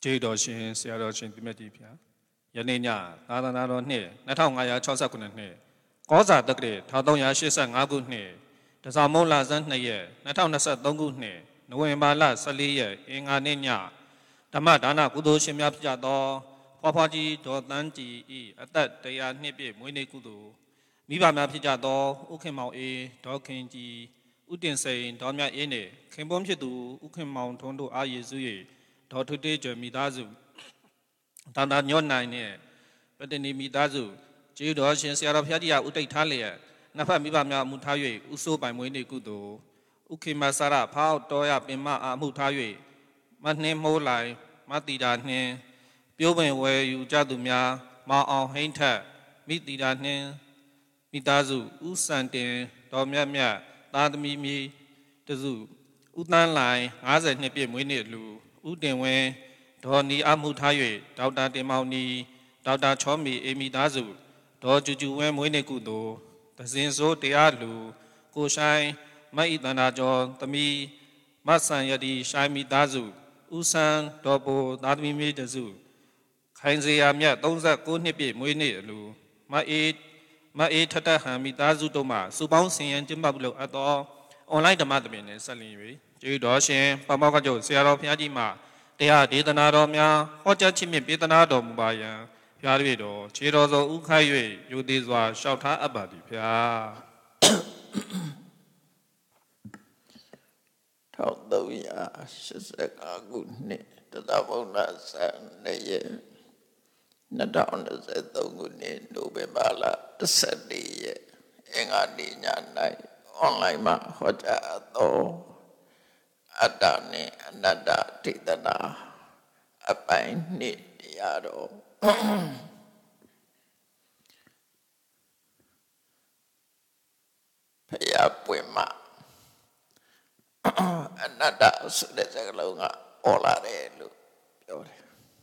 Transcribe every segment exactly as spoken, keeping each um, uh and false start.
ကျေးတော်ရှင်ဆရာတော်ရှင်သူမြတ်ကြီးဖျားယနေ့ညသာသနာတော်နှစ်နှစ်ထောင်ငါးရာခြောက်ဆယ်ခုနှစ်နှစ်ကောဇာတက္ကရာတစ်ထောင်သုံးရာရှစ်ဆယ်ငါးခုနှစ်တစောင်းမုံလဆန်းနှစ်ရက်နှစ်ထောင်နှစ်ဆယ်သုံးခုနှစ်နိုဝင်ဘာလဆယ်လေးရက်အင်္ဂါနေ့ညဓမ္မဒါနကုသိုလ်ရှင်များဖြစ်ကြသောဖွားဖွားကြီးဒေါ်တန်းကြည်ဤအသက်တရားနှစ်ပြည့်မွေးနေ့ကုသိုလ်မိဘများဖြစ်ကြသောဥခင်မောင်အေးဒေါ်ခင်ကြီးဥတင်စိန်ဒေါ်မြတ်အေးနှင့်ခင်ပွန်းဖြစ်သူဥခင်မောင်ထွန်းတို့အားရည်စု၍ဒေါ်ထွေတေးကျွယ်မိသားစုတန်တာညော့နိုင်နဲ့ပတ္တနီမိသားစုကျေးတော်ရှင်ဆရာတော်ဖျားကြီးကဥတိတ်ထားလျက်နှစ်ဖက်မိဘများအမှုထား၍ဥဆိုးပိုင်မွေးနေ့ကုသိုလ်ဥခေမဆရဖောက်တော်ရပင်မအမှုထား၍မနှင်းမိုးလိုက်မတိတာနှင်းပြိုးပင်ဝယ်ယူကြသူများမောင်အောင်ဟိမ့်ထက်မိတိတာနှင်းမိသားစုဥစံတင်တော်မြတ်မြတ်သားသမီးမြေတစုဥတန်းလိုင်ငါးဆယ်နှစ်ပြည့်မွေးနေ့လူဥတင်ဝင်းဒေါ်နီအမှုထား၍ဒေါက်တာတင်မောင်နီဒေါက်တာချောမီအေမီသားစုဒေါ်ကျူကျူဝဲမွေးနေ့ကုသိုလ်သဇင်စိုးတရားလူကိုဆိုင်မတ်ဤတန္တာကျော်သမီးမဆန်ယတိရှိုင်းမိသားစုဥဆန်းဒေါ်ပိုသားသမီးမြေတစုခိုင်စရာမြတ်သုံးဆယ်ကိုနှစ်ပြည့်မွေးနေ့အလူမအေးမအေးထထဟံမိသားစုတို့မှစုပေါင်းဆင်ရန်ကျင်းပပြုလုပ်အပ်သောအွန်လိုင်းဓမ္မသဘင်နှင့်ဆက်လျင်၍ကျေးတော်ရှင်ပမောက္ခချုပ်ဆရာတော်ဘုရားကြီးမှတရားဒေသနာတော်များဟောကြားခြင်းဖြင့်ပေးသနာတော်မူပါယံဖျား၍တော်ခြေတော်စုံဥခိုက်၍ယူသေးစွာလျှောက်ထားအပ်ပါသည်ဖျားထောင်သုံးရာရှစ်ဆယ်ငါးခုနှစ်တသမုံလဆန်းနှစ်ရက်နှစ်ထောင်နှစ်ဆယ်သုံးခုနှစ်နိုဝင်ဘာလတစ်ဆက်လေးရက်အင်္ဂါနေ့ည၌အွန်လိုင်းမှာဟောကြားသောအတ္တနှင့်အနတ္တဒေသနာအပိုင်းနှစ်တရားတော်ဖယားပွင့်မှာအနတ္တဆိုတဲ့စကားလုံးကပေါ်လာတယ်လို့ပြောတယ်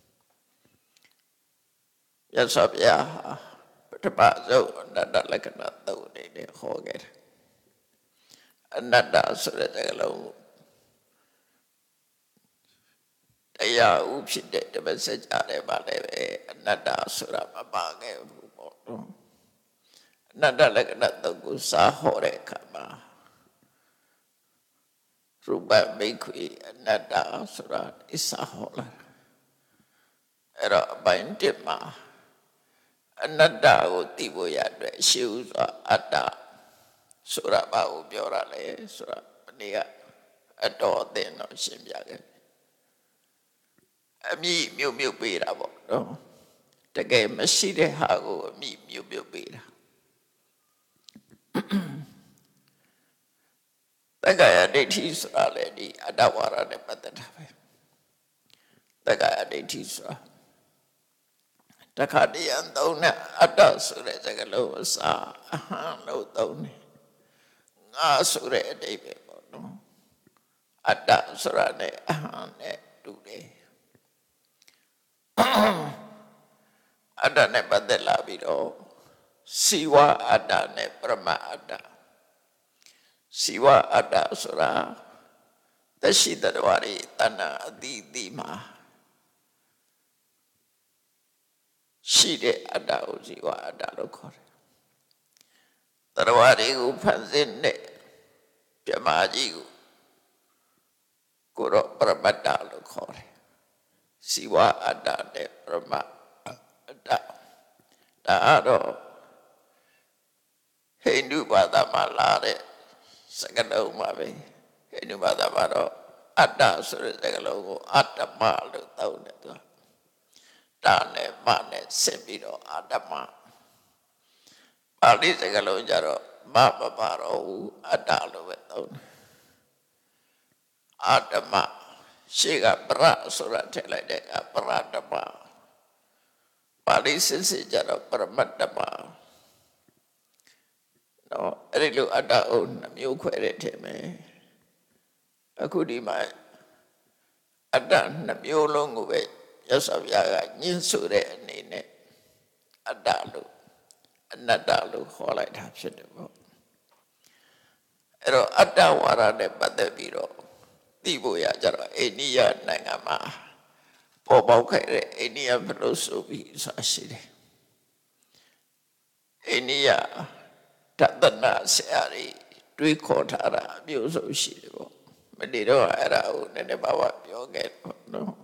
ရသော်ဗျာပထမဆုံးအနတ္တလက္ခဏာသုံးနေတယ်ဟောခဲ့တယ်အနတ္တဆိုတဲ့စကားလုံးတရားဥဖြစ်တဲ့တပတ်စကြတယ်ပါလေပဲအနတ္တဆိုတာမပါခဲ့ဘူးပေါ့နော်အနတ္တလက္ခဏာသုံးကိုစာဟောတဲ့အခါမှာရူပမိတ်ခွေအနတ္တဆိုတာအစာဟောလာအဲ့တော့အပိုင်းတစ်မှာအနတ္တကိုသိဖို့ရအတွက်ရှေးဥစွာအတ္တဆိုတာဘာကိုပြောရလဲဆိုတာဒီနေ့ကအတော်အသင်တော့ရှင်းပြခဲ့အမိမြို့မြို့ပေးတာပေါ့နော်တကယ်မရှိတဲ့ဟာကိုအမိမြို့မြို့ပေးတာတက္ကရာဒိဋ္ဌိဆိုတာလေဒီအတ္တဝါဒနဲ့ပတ်သက်တာပဲတက္ကရာဒိဋ္ဌိဆိုတာတခါတည်းအသုံးနဲ့အတ္တဆိုတဲ့စကားလုံးအစာအဟံလို့သုံးတယ်ငါဆိုတဲ့အဓိပ္ပာယ်ပေါ့နော်အတ္တဆိုတာနဲ့အဟံနဲ့တူတယ်အတ္တနဲ့ပတ်သက်လာပြီးတော့စီဝအတ္တနဲ့ပရမအတ္တစီဝအတ္တဆိုတာတရှိတတော်ရီတဏ္ဍအတိအတိမှာရှိတဲ့အတ္တကိုစီဝအတ္တလို့ခေါ်တယ်တော်ရီကိုဖန်ဆင်းတဲ့ပြမကြီးကိုကိုရောပရမတ္တလို့ခေါ်တယ်စီဝအတ္တနဲ့ပရမအတ္တဒါတော့ဟိန္ဒူဘာသာမှာလာတဲ့စကားလုံးပါပဲဟိန္ဒူဘာသာမှာတော့အတ္တဆိုတဲ့စကားလုံးကိုအတ္တမလို့သုံးတယ်သူတာနဲ့မနဲ့ဆင်ပြီးတော့အတ္တမပါဠိစကားလုံးကြတော့မမပါတော့ဘူးအတ္တလို့ပဲသုံးတယ်အတ္တမရှေ့ကပရဆိုတာထည့်လိုက်တဲ့ကပရတ္တမပါဠိစစ်စစ်ကြတော့ပရမတ္တမနော်အဲ့ဒီလိုအတ္တအုပ်နှမျိုးခွဲတဲ့ထင်မယ်အခုဒီမှာအတ္တနှမျိုးလုံးကိုပဲရသော်ဗျာကညှင်းဆိုတဲ့အနေနဲ့အတ္တလို့အနတ္တလို့ခေါ်လိုက်တာဖြစ်တယ်ပေါ့အဲ့တော့အတ္တဝါဒနဲ့ပတ်သက်ပြီးတော့သိဖို့ရကြတော့အိန္ဒိယနိုင်ငံမှာပေါ်ပေါက်ခဲ့တဲ့အိန္ဒိယဘယ်လိုဆိုပြီးဆိုတာရှိတယ်အိန္ဒိယတသနာဆရာတွေတွေးခေါ်ထားတာအမျိုးဆုံးရှိတယ်ပေါ့မနေ့တော့အဲ့ဒါကိုနည်းနည်းပါးပါးပြောခဲ့တော့နော်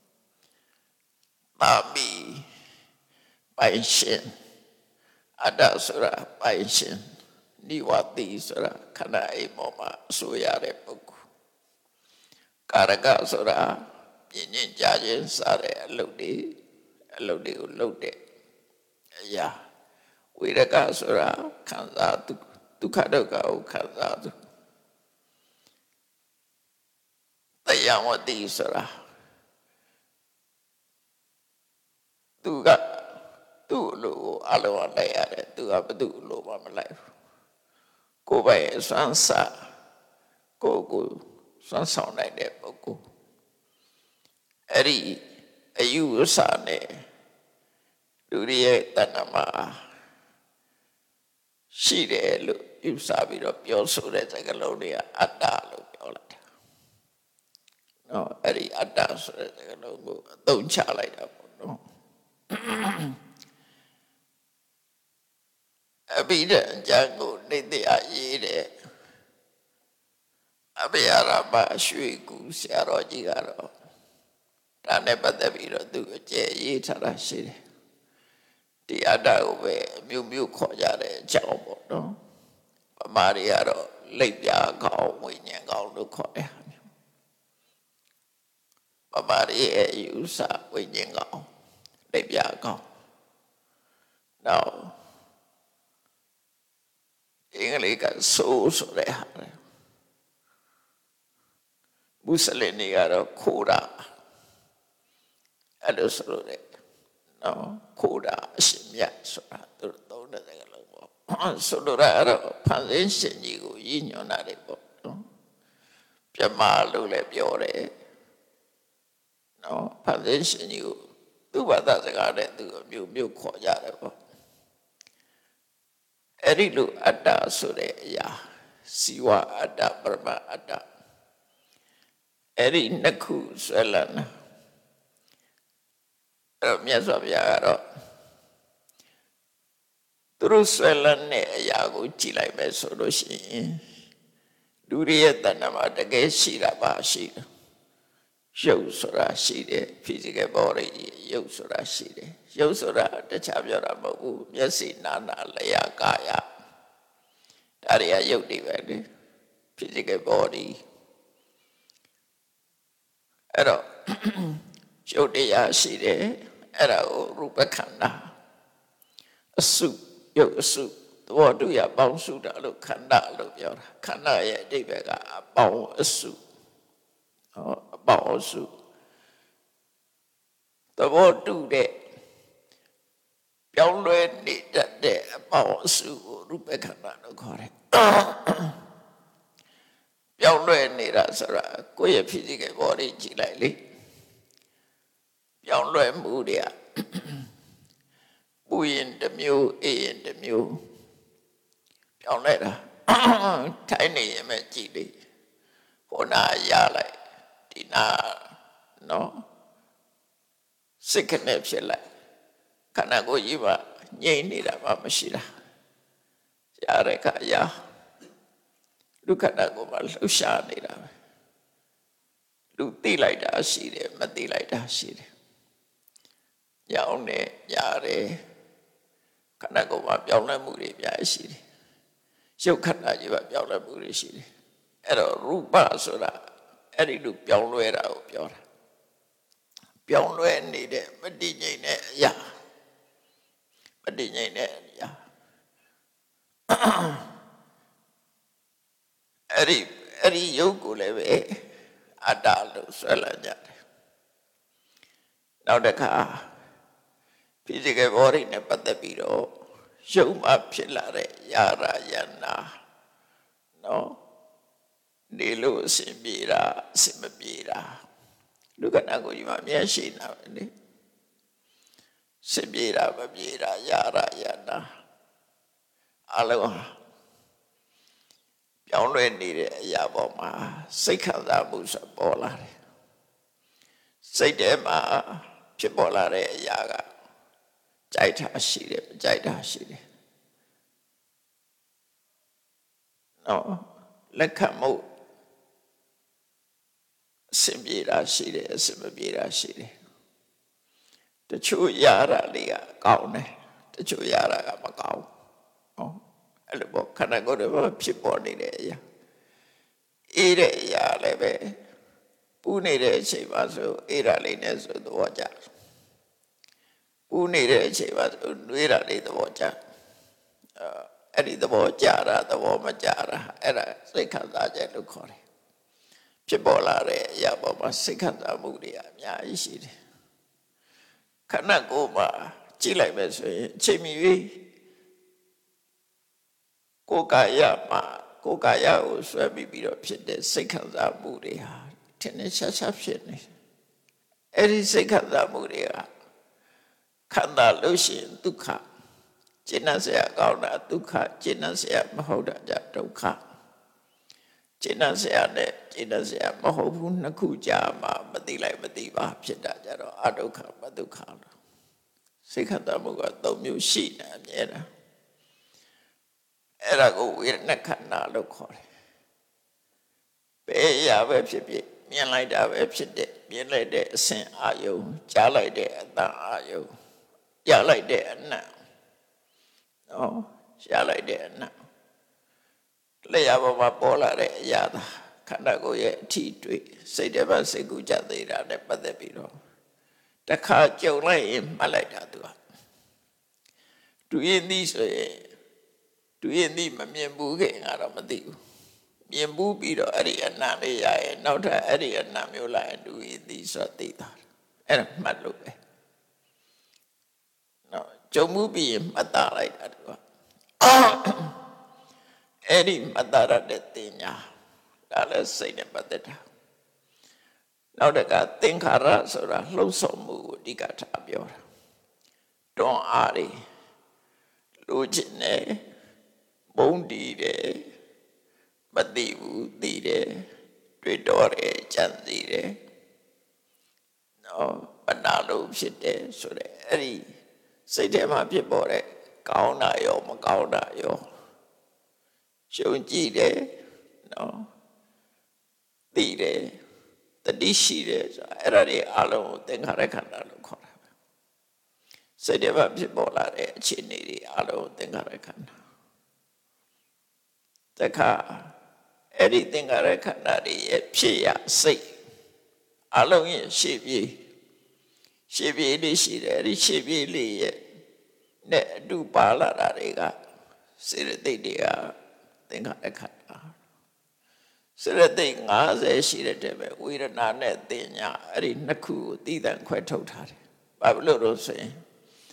ပါမီပိုင်ရှင်အတ္တဆိုတာပိုင်ရှင်နိဝတိဆိုတာခန္ဓာအိမ်ပေါ်မှာအစိုးရတဲ့ပုဂ္ဂိုလ်ကာရကဆိုတာပြင်းညင်ကြခြင်းစားတဲ့အလုပ်တွေအလုပ်တွေကိုလုပ်တဲ့အရာဝိရကဆိုတာခံစားသူဒုက္ခဒုက္ခကိုခံစားသူတရားဝတိဆိုတာသူကသူ့လိုအလုံးလိုက်ရတယ်သူကဘသူ့လိုမှမလိုက်ဘူးကိုယ်ပဲစွမ်းစားကိုယ်ကိုစွမ်းဆောင်နိုင်တဲ့ပုဂ္ဂိုလ်အဲ့ဒီအယူအဆနဲ့လူရဲ့တဏ္ဍမှာရှိတယ်လို့ယူဆပြီးတော့ပြောဆိုတဲ့စကားလုံးတွေကအတ္တလို့ပြောလိုက်တာနော်အဲ့ဒီအတ္တဆိုတဲ့စကားလုံးကိုအသုံးချလိုက်တာပေါ့နော်အဘိဓမ္မာကျမ်းကိုနေတရားရေးတယ်အဘိဓမ္မာရွှေကူဆရာတော်ကြီးကတော့ဒါနဲ့ပတ်သက်ပြီးတော့သူအကျယ်ရေးထားတာရှိတယ်ဒီအတ္တကိုပဲအမျိုးမျိုးခေါ်ကြတဲ့အကြောင်းပေါ့နော်ဗမာတွေကတော့လိပ်ပြာကောင်းဝိညာဉ်ကောင်းလို့ခေါ်တယ်ဗမာတွေရဲ့ယူဆဝိညာဉ်ကောင်းလိပ်ပြာကောင်းနောက်အင်္ဂလိပ်ကဆိုးဆိုတဲ့ဟာမွတ်စလင်တွေကတော့ခိုးတာအဲ့လိုဆိုလို့တဲ့နော်ခိုးတာအရှင်မြတ်ဆိုတာသူတို့သုံးတဲ့စကားလုံးပေါ့ဆိုလိုတာအဲ့တော့ဖန်ဆင်းရှင်ကြီးကိုရည်ညွှန်းတာတွေပေါ့နော်ပြမလို့လည်းပြောတယ်နော်ဖန်ဆင်းရှင်ကြီးကိုသူ့ဘာသာစကားနဲ့သူအမျိုးမျိုးခေါ်ကြတယ်ပေါ့အဲ့ဒီလိုအတ္တဆိုတဲ့အရာစီဝအတ္တပရမအတ္တအဲ့ဒီနှစ်ခုဆွဲလန်းတာအဲ့တော့မြတ်စွာဘုရားကတော့သူတို့ဆွဲလန်းတဲ့အရာကိုကြည့်လိုက်မယ်ဆိုလို့ရှိရင်လူတွေရဲ့တဏ္ဍာမှာတကယ်ရှိတာပါရှိတယ်ရုပ်ဆိုတာရှိတယ် physical body ရုပ်ဆိုတာရှိတယ်ရုပ်ဆိုတာတခြားပြောတာမဟုတ်ဘူးမျက်စိနားနာလျှာကာယဒါတွေကရုပ်တွေပဲလေ physical body အဲ့တော့ရုပ်တရားရှိတယ်အဲ့ဒါကိုရူပခန္ဓာအစုရုပ်အစုသဘောတူရပေါင်းစုတာလို့ခန္ဓာလို့ပြောတာခန္ဓာရဲ့အဓိပ္ပာယ်ကအပေါင်းအစုဟောအပေါင်းအစုသဘောတူတဲ့ပြောင်းလဲနေတတ်တဲ့အပေါင်းအစုကိုရူပခန္ဓာလို့ခေါ်တယ်ပြောင်းလဲနေတာဆိုတာကိုယ့်ရဲ့ physical body ကြည့်လိုက်လေပြောင်းလဲမှုတွေကပူရင်တစ်မျိုးအေးရင်တစ်မျိုးပြောင်းလဲတာထိုင်နေရင်ပဲကြည့်လေဟိုနာရလိုက်ဒီနာနော်စိတ်ခနဲ့ဖြစ်လိုက်ခန္ဓာကိုယ်ကြီးမှာငြိမ်နေတာမှမရှိတာရတဲ့ခါရလူခန္ဓာကိုယ်မှာလှုပ်ရှားနေတာပဲလူသိလိုက်တာရှိတယ်မသိလိုက်တာရှိတယ်ညောင်းတယ်ရတယ်ခန္ဓာကိုယ်မှာပြောင်းလဲမှုတွေအများကြီးရှိတယ်ရုပ်ခန္ဓာကြီးမှာပြောင်းလဲမှုတွေရှိတယ်အဲ့တော့ရူပဆိုတာအဲ့ဒီလိုပြောင်းလဲတာကိုပြောတာပြောင်းလဲနေတဲ့မတည်ငြိမ်တဲ့အရာမတည်ငြိမ်တဲ့အရာအဲ့ဒီအဲ့ဒီရုပ်ကိုလည်းပဲအတ္တလို့ဆွဲလာကြတယ်နောက်တစ်ခါ physical body နဲ့ပတ်သက်ပြီးတော့ရုပ်မှဖြစ်လာတဲ့ယာရယနာနော်နေလို့အစဉ်ပြေတာအစဉ်မပြေတာလူကနာကိုကြီးမှာမျက်ရှိနေတာပဲလေစင်ပြေတာမပြေတာယာရယနာအလုံးပြောင်းလဲနေတဲ့အရာပေါ်မှာစိတ်ခံစားမှုဆိုပေါ်လာတယ်စိတ်ထဲမှာဖြစ်ပေါ်လာတဲ့အရာကကြိုက်တာရှိတယ်မကြိုက်တာရှိတယ်နော်လက်ခံမှုအဆင်ပြေတာရှိတယ်အဆင်မပြေတာရှိတယ်တချို့ရတာလေးကကောင်းတယ်တချို့ရတာကမကောင်းဟောအဲ့လိုပေါ့ခန္ဓာကိုယ်တွေမှာဖြစ်ပေါ်နေတဲ့အရာအေးတဲ့အရာလည်းပဲပူနေတဲ့အချိန်မှာဆိုအေးတာလေးနဲ့ဆိုသဘောကျပူနေတဲ့အချိန်မှာဆိုနှွေးတာလေးသဘောကျအဲ့ဒီသဘောကျတာသဘောမကျတာအဲ့ဒါစိတ်ခံစားချက်လို့ခေါ်တယ်ဖြစ်ပေါ်လာတဲ့အရာပေါ်မှာစိတ်ခံစားမှုတွေအများကြီးရှိတယ်ခန္ဓာကိုယ်မှာကြည့်လိုက်မယ်ဆိုရင်အချိန်မီကိုယ်ကာယမှာကိုယ်ကာယကိုဆွဲပြီးပြီးတော့ဖြစ်တဲ့စိတ်ခံစားမှုတွေဟာထင်ထင်ရှားရှားဖြစ်နေအဲ့ဒီစိတ်ခံစားမှုတွေကခန္ဓာလို့ရှိရင်ဒုက္ခကျင့်စရာကောင်းတာဒုက္ခကျင့်စရာမဟုတ်တာကြဒုက္ခကျင့်စရာနဲ့ကျင့်စရာမဟုတ်ဘူးနှစ်ခုကြာမှမသိလိုက်မသိပါဖြစ်တာကြတော့အဒုက္ခမဒုက္ခလို့စိတ်ခံစားမှုကသုံးမျိုးရှိနေအမြဲတမ်းအဲ့ဒါကိုဝေဒနာခန္ဓာလို့ခေါ်တယ်ဘယ်အရာပဲဖြစ်ဖြစ်မြင်လိုက်တာပဲဖြစ်တဲ့မြင်လိုက်တဲ့အဆင့်အာယုံကြားလိုက်တဲ့အတန်အာယုံရလိုက်တဲ့အနံ့နော်ရလိုက်တဲ့အနံ့လျှာပေါ်မှာပေါ်လာတဲ့အရာသာခန္ဓာကိုယ်ရဲ့အထီးတွေ့စိတ်ထဲမှာစိတ်ကူးကြသေးတာနဲ့ပတ်သက်ပြီးတော့တခါကြုံလိုက်ရင်မှတ်လိုက်တာသူကတူရင်သည်ဆိုရင်တူရင်သည်မမြင်ဘူးခင်ကတော့မသိဘူးမြင်ဘူးပြီးတော့အဲ့ဒီအနံ့လေးရရင်နောက်ထပ်အဲ့ဒီအနံ့မျိုးလာရင်တူရင်သည်ဆိုသိတာအဲ့ဒါမှတ်လို့ပဲနော်ကြုံမှုပြီးရင်မှတ်သားလိုက်တာသူကအဲ့ဒီမှတ်သားရတဲ့တင်ညာဒါလည်းစိတ်နဲ့ပတ်သက်တာနောက်တကသင်္ခါရဆိုတာလှုပ်ဆောင်မှုကိုအဓိကထားပြောတာတွန်းအားတွေလိုချင်တယ်မုန်းတီးတယ်မသိဘူးသိတယ်တွေ့တော့တယ်ကြံစည်တယ်နော်ပနာလို့ဖြစ်တယ်ဆိုတဲ့အဲ့ဒီစိတ်ထဲမှာဖြစ်ပေါ်တဲ့ကောင်းတာရောမကောင်းတာရောရှုံကြည့်တယ်နော်သိတယ်တတိရှိတယ်ဆိုတာအဲ့ဒါတွေအလုံးကိုသင်္ခါရခန္ဓာလို့ခေါ်တာပဲစိတ်ထဲမှာဖြစ်ပေါ်လာတဲ့အခြေအနေတွေအလုံးကိုသင်္ခါရခန္ဓာတခါအဲ့ဒီသင်္ခါရခန္ဓာတွေရဲ့ဖြစ်ရစိတ်အလုံးရဲ့ရှေ့ပြေးရှေ့ပြေးလေးရှိတယ်အဲ့ဒီရှေ့ပြေးလေးရဲ့နဲ့အတူပါလာတာတွေကစေတသိက်တွေကသင်္ခါရခန္ဓာစေတသိက်၅၀ရှိတဲ့တည်းပဲဝေဒနာနဲ့တင်ညာအဲ့ဒီနှစ်ခုကိုသိတဲ့ခွဲထုတ်ထားတယ်ဘာလို့လို့ဆိုရင်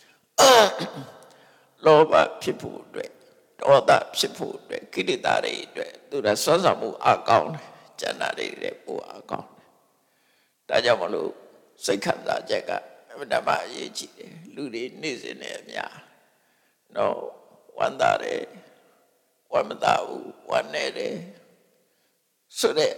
လောဘဖြစ်ဖို့အတွက်ဒေါသဖြစ်ဖို့အတွက်ကိလေသာတွေအတွက်သူကစွမ်းဆောင်မှုအကောင်းတယ်ဉာဏ်နာတွေလည်းပိုအကောင်းတယ်ဒါကြောင့်မလို့စိတ်ခံစားချက်ကအမှန်တမ်းအရေးကြီးတယ်လူတွေနေ့စဉ်နဲ့အများတော့ဝမ်းသာတယ်ဝမ်းမသာဘူးဝမ်းနေတယ်ဆိုတဲ့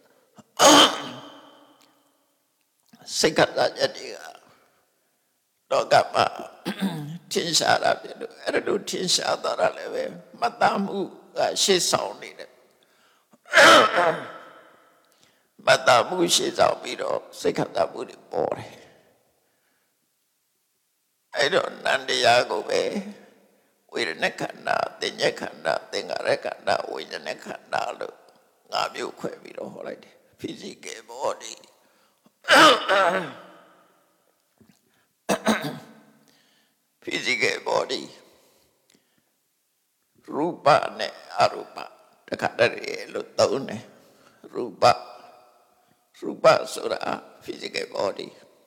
စိတ်ခံစားချက်တွေကတော့ကမှထင်ရှားတာပြလို့အဲ့လိုထင်ရှားသွားတာလည်းပဲမတမ်းမှုကရှေ့ဆောင်နေတယ်မတမ်းမှုရှေ့ဆောင်ပြီးတော့စိတ်ခံစားမှုတွေပေါ်တယ်အဲ့တော့နန္တရားကိုပဲဝေဒနာခန္ဓာတင်ညက်ခန္ဓာသင်္ခါရခန္ဓာဝိညာဉ်ခန္ဓာလို့ငါမျိုးခွဲပြီးတော့ဟောလိုက်တယ် physical body physical body ရူပနဲ့အရူပတခါတည်းလို့သုံးတယ်ရူပရူပဆိုတာ physical body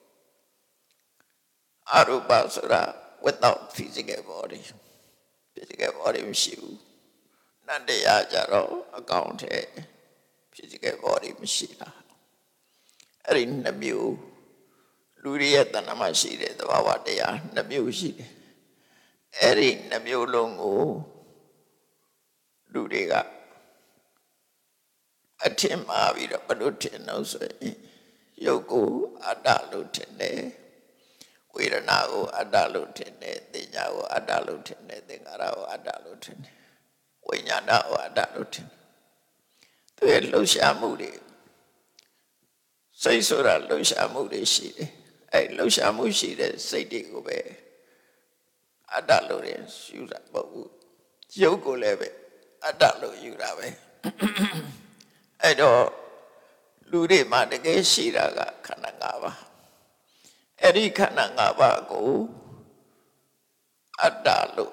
အရူပဆိုတာ without physical body physical body မရှိဘူးနန္တရားကြတော့အကောင်ထဲ physical body မရှိတာအဲ့ဒီနှစ်မျိုးလူတွေရဲ့တဏ္ဍာမရှိတဲ့သဘာဝတရားနှစ်မျိုးရှိတယ်အဲ့ဒီနှစ်မျိုးလုံးကိုလူတွေကအထင်မှားပြီးတော့ဘယ်လိုထင်လို့ဆိုရင်ရုပ်ကိုအတ္တလို့ထင်တယ်ဝေဒနာကိုအတ္တလို့ထင်တယ်သင်ညာကိုအတ္တလို့ထင်တယ်သင်္ခါရကိုအတ္တလို့ထင်တယ်ဝိညာဏကိုအတ္တလို့ထင်တယ်သူရဲ့လှုပ်ရှားမှုတွေစိတ်ဆိုတာလှုပ်ရှားမှုတွေရှိတယ်အဲလှုပ်ရှားမှုရှိတဲ့စိတ်တွေကိုပဲအတ္တလို့ရယူတာမဟုတ်ဘူးရုပ်ကိုလည်းပဲအတ္တလို့ယူတာပဲအဲ့တော့လူတွေမှာတကယ်ရှိတာကခန္ဓာ၅ပါးအဲ့ဒီခန္ဓာ၅ပါးကိုအတ္တလို့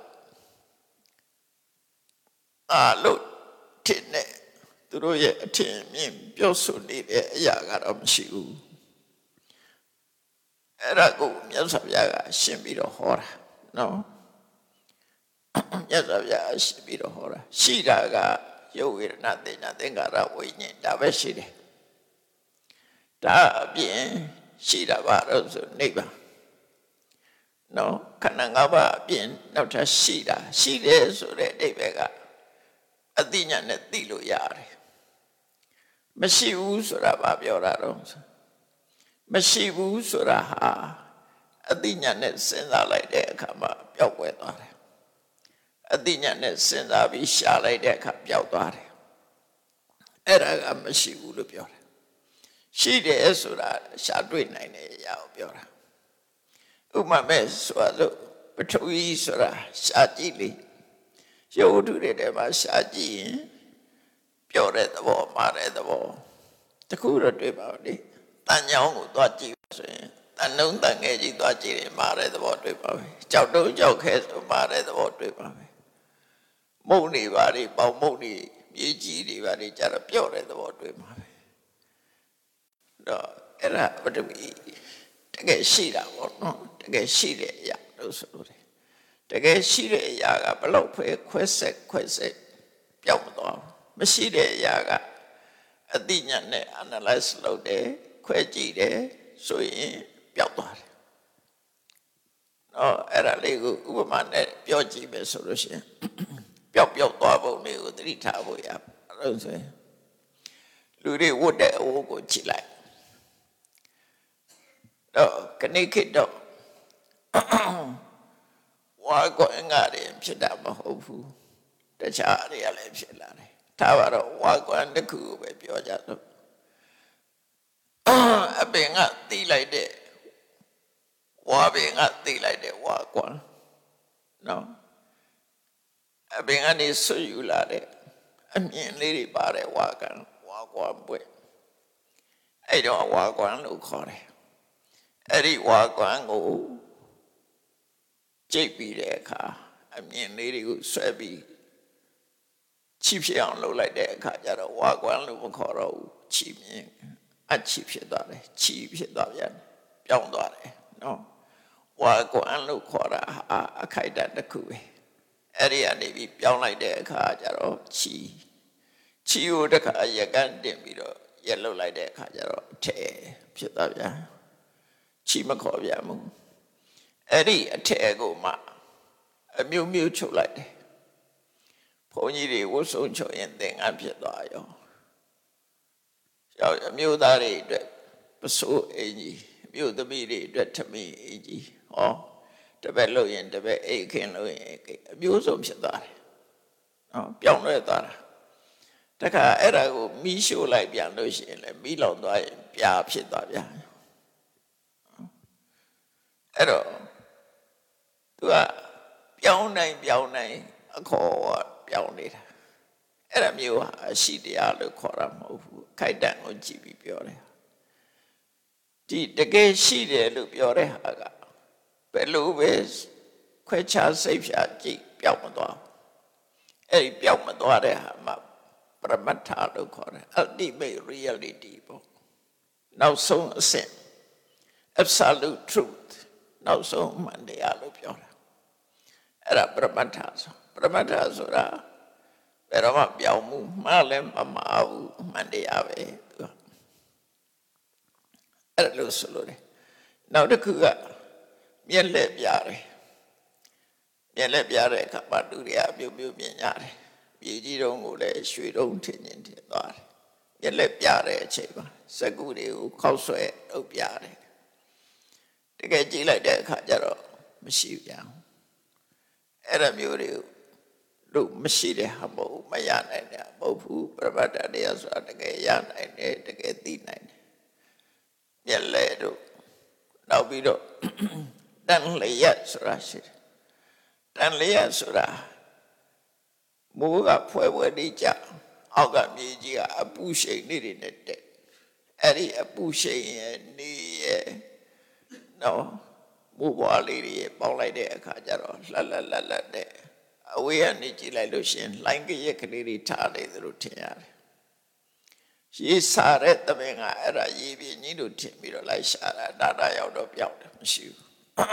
အာလို့ထင်တဲ့သူတို့ရဲ့အထင်မြင်ပြောဆိုနေတဲ့အရာကတော့မရှိဘူးအဲ့ဒါကိုမြတ်စွာဘုရားကရှင်းပြီးတော့ဟောတာနော်မြတ်စွာဘုရားရှင်းပြီးတော့ဟောတာရှိတာကရုပ်ဝေဒနာသင်ညာသင်္ခါရဝိညာဉ်ဒါပဲရှိတယ်ဒါအပြင်ရှိတာပါတော့ဆိုနိဗ္ဗာန်နော်ခန္ဓာ၅ပါးအပြင်နောက်ထပ်ရှိတာရှိတယ်ဆိုတဲ့အဓိပ္ပာယ်ကအသိဉာဏ်နဲ့သိလို့ရတယ်မရှိဘူးဆိုတာဘာပြောတာတော့မရှိဘူးဆိုတာဟာအသိဉာဏ်နဲ့စဉ်းစားလိုက်တဲ့အခါမှာပျောက်ကွယ်သွားတယ်အသိဉာဏ်နဲ့စဉ်းစားပြီးရှာလိုက်တဲ့အခါပျောက်သွားတယ်အဲ့ဒါကမရှိဘူးလို့ပြောတယ်ရှိတယ်ဆိုတာရှာတွေ့နိုင်တဲ့အရာကိုပြောတာဥပမာမဲ့ဆိုတော့ပထဝီဆိုတာရှာကြည့်လေရုပ်ထုတွေထဲမှာရှာကြည့်ရင်ပြောတဲ့သဘောမှားတဲ့သဘောတခုတော့တွေ့ပါဦးလေတန်ညောင်းကိုသွားကြည့်ဆိုရင်တန်နှုံးတန်ငယ်ကြီးသွားကြည့်ရင်မှားတဲ့သဘောတွေ့ပါပဲကြောက်တုံးကြောက်ခဲဆိုမှားတဲ့သဘောတွေ့ပါပဲမုံနေပါလေပေါင်မုံနေမြေကြီးတွေပါလေကြတော့ပြောတဲ့သဘောတွေ့ပါပဲတော့အဲ့ဒါပထဝီတကယ်ရှိတာပေါ့နော်တကယ်ရှိတဲ့အရာလို့ဆိုလို့တယ်တကယ်ရှိတဲ့အရာကဘလို့ဖွဲခွဲဆက်ခွဲဆက်ပြောင်းမသွားဘူးမရှိတဲ့အရာကအသိဉာဏ်နဲ့ analyze လုပ်တယ်ခွဲကြည့်တယ်ဆိုရင်ပျောက်သွားတယ်နော်အဲ့ဒါလေးကိုဥပမာနဲ့ပြောကြည့်မယ်ဆိုလို့ရှိရင်ပျောက်ပျောက်သွားပုံလေးကိုသတိထားဖို့ရအဲ့လိုဆိုရင်လူတွေဝတ်တဲ့အဝတ်ကိုကြည့်လိုက်တော့ခဏခေတ်တော့ဝါကွန်ငါတွေဖြစ်တာမဟုတ်ဘူးတခြားတွေကလည်းဖြစ်လာတယ်ထားပါတော့ဝါကွန်တစ်ခုပဲပြောကြတော့အပင်ကတီးလိုက်တဲ့ဝါပင်ကတီးလိုက်တဲ့ဝါကွန်နော်အပင်ကနေဆွယူလာတဲ့အမြင်လေးတွေပါတဲ့ဝါကွန်ဝါကွန်ပွဲအဲ့တော့ဝါကွန်လို့ခေါ်တယ်အဲ့ဒီဝါကွန်ကိုကြိတ်ပြီးတဲ့အခါအမြင်လေးတွေကိုဆွဲပြီးချီဖြစ်အောင်လုပ်လိုက်တဲ့အခါကျတော့ဝါကွန်လို့မခေါ်တော့ဘူးချီမြင်အချီဖြစ်သွားတယ်ချီဖြစ်သွားပြန်ပြောင်းသွားတယ်နော်ဝါကွန်လို့ခေါ်တာဟာအခိုက်အတန့်တစ်ခုပဲအဲ့ဒီကနေပြီးပြောင်းလိုက်တဲ့အခါကျတော့ချီချီကိုတစ်ခါရကန်တင်ပြီးတော့ရက်လုပ်လိုက်တဲ့အခါကျတော့အထည်ဖြစ်သွားပြန်ချီမခေါ်ပြန်ဘူးအဲ့ဒီအထည်ကိုမှအမျိုးမျိုးချုပ်လိုက်တယ်ဘုန်းကြီးတွေဝတ်ဆုံးချုပ်ရင်သင်္ကန်းဖြစ်သွားရောရောက်အမျိုးသားတွေအတွက်ပစိုးအင်ကြီးအမျိုးသမီးတွေအတွက်ထမင်းအင်ကြီးဟောတပည့်လို့ရင်တပည့်အိတ်ခင်းလို့ရင်အမျိုးစုံဖြစ်သွားတယ်နော်ပြောင်းလဲသွားတာတခါအဲ့ဒါကိုမီးရှို့လိုက်ပြန်လို့ရှိရင်လည်းမီးလောင်သွားရင်ပြာဖြစ်သွားပြန်အဲ့တော့သူကပြောင်းနိုင်ပြောင်းနိုင်အခေါ်ပြောင်းနေတာအဲ့ဒါမျိုးဟာအရှိတရားလို့ခေါ်တာမဟုတ်ဘူးခိုက်တန်ကိုကြည့်ပြီးပြောတယ်ဒီတကယ်ရှိတယ်လို့ပြောတဲ့ဟာကဘယ်လိုပဲခွဲခြားစိတ်ဖြာကြည့်ပြောင်းမသွားအဲ့ဒီပြောင်းမသွားတဲ့ဟာမှာပရမတ္ထလို့ခေါ်တယ် ultimate reality ပေါ့နောက်ဆုံးအဆင့် absolute truth နောက်ဆုံးမှန်တရားလို့ပြောတာအဲ့ဒါပရမတ္ထဆိုပရမတ္ထဆိုတာဘယ်တော့မှပြောင်းမှုမှားလည်းမမှားဘူးမှန်တရားပဲသူကအဲ့လိုဆိုလို့တယ်နောက်တစ်ခုကမျက်လက်ပြတယ်မျက်လက်ပြတဲ့အခါမှာလူတွေအပြုတ်ပြုတ်မြင်ကြတယ်မြေကြီးတုံးကိုလည်းရွှေတုံးထင်ရင်ထင်သွားတယ်မျက်လက်ပြတဲ့အချိန်မှာစက္ကူတွေကိုခောက်ဆွဲအုပ်ပြတယ်တကယ်ကြည့်လိုက်တဲ့အခါကျတော့မရှိပြန်အဲ့ဒါမျိုးတွေတို့မရှိတဲ့ဟာမဟုတ်မရနိုင်တဲ့မဟုတ်ဘူးပရမတ္တတရားဆိုတာတကယ်ရနိုင်တယ်တကယ်သိနိုင်တယ်မျက်လက်တို့နောက်ပြီးတော့တန်လျက်ဆိုတာရှိတယ်တန်လျက်ဆိုတာမိုးကဖွဲဖွဲနေကြအောက်ကမြေကြီးကအပူရှိန်နေတွေနဲ့တက်အဲ့ဒီအပူရှိန်ရဲ့နေရဲ့နော်မိုးပွားလေးတွေပေါင်းလိုက်တဲ့အခါကျတော့လှက်လက်လက်လက်တဲ့အဝေးကနေကြည့်လိုက်လို့ရှိရင်လှိုင်းကရက်ကလေးတွေထားနေသလိုထင်ရတယ်ရေစားတဲ့တမင်ကအဲ့ဒါရေပြင်းကြီးတို့ထင်ပြီးတော့လိုက်ရှာတာဒါတာရောက်တော့ပြောက်တယ်မရှိဘူး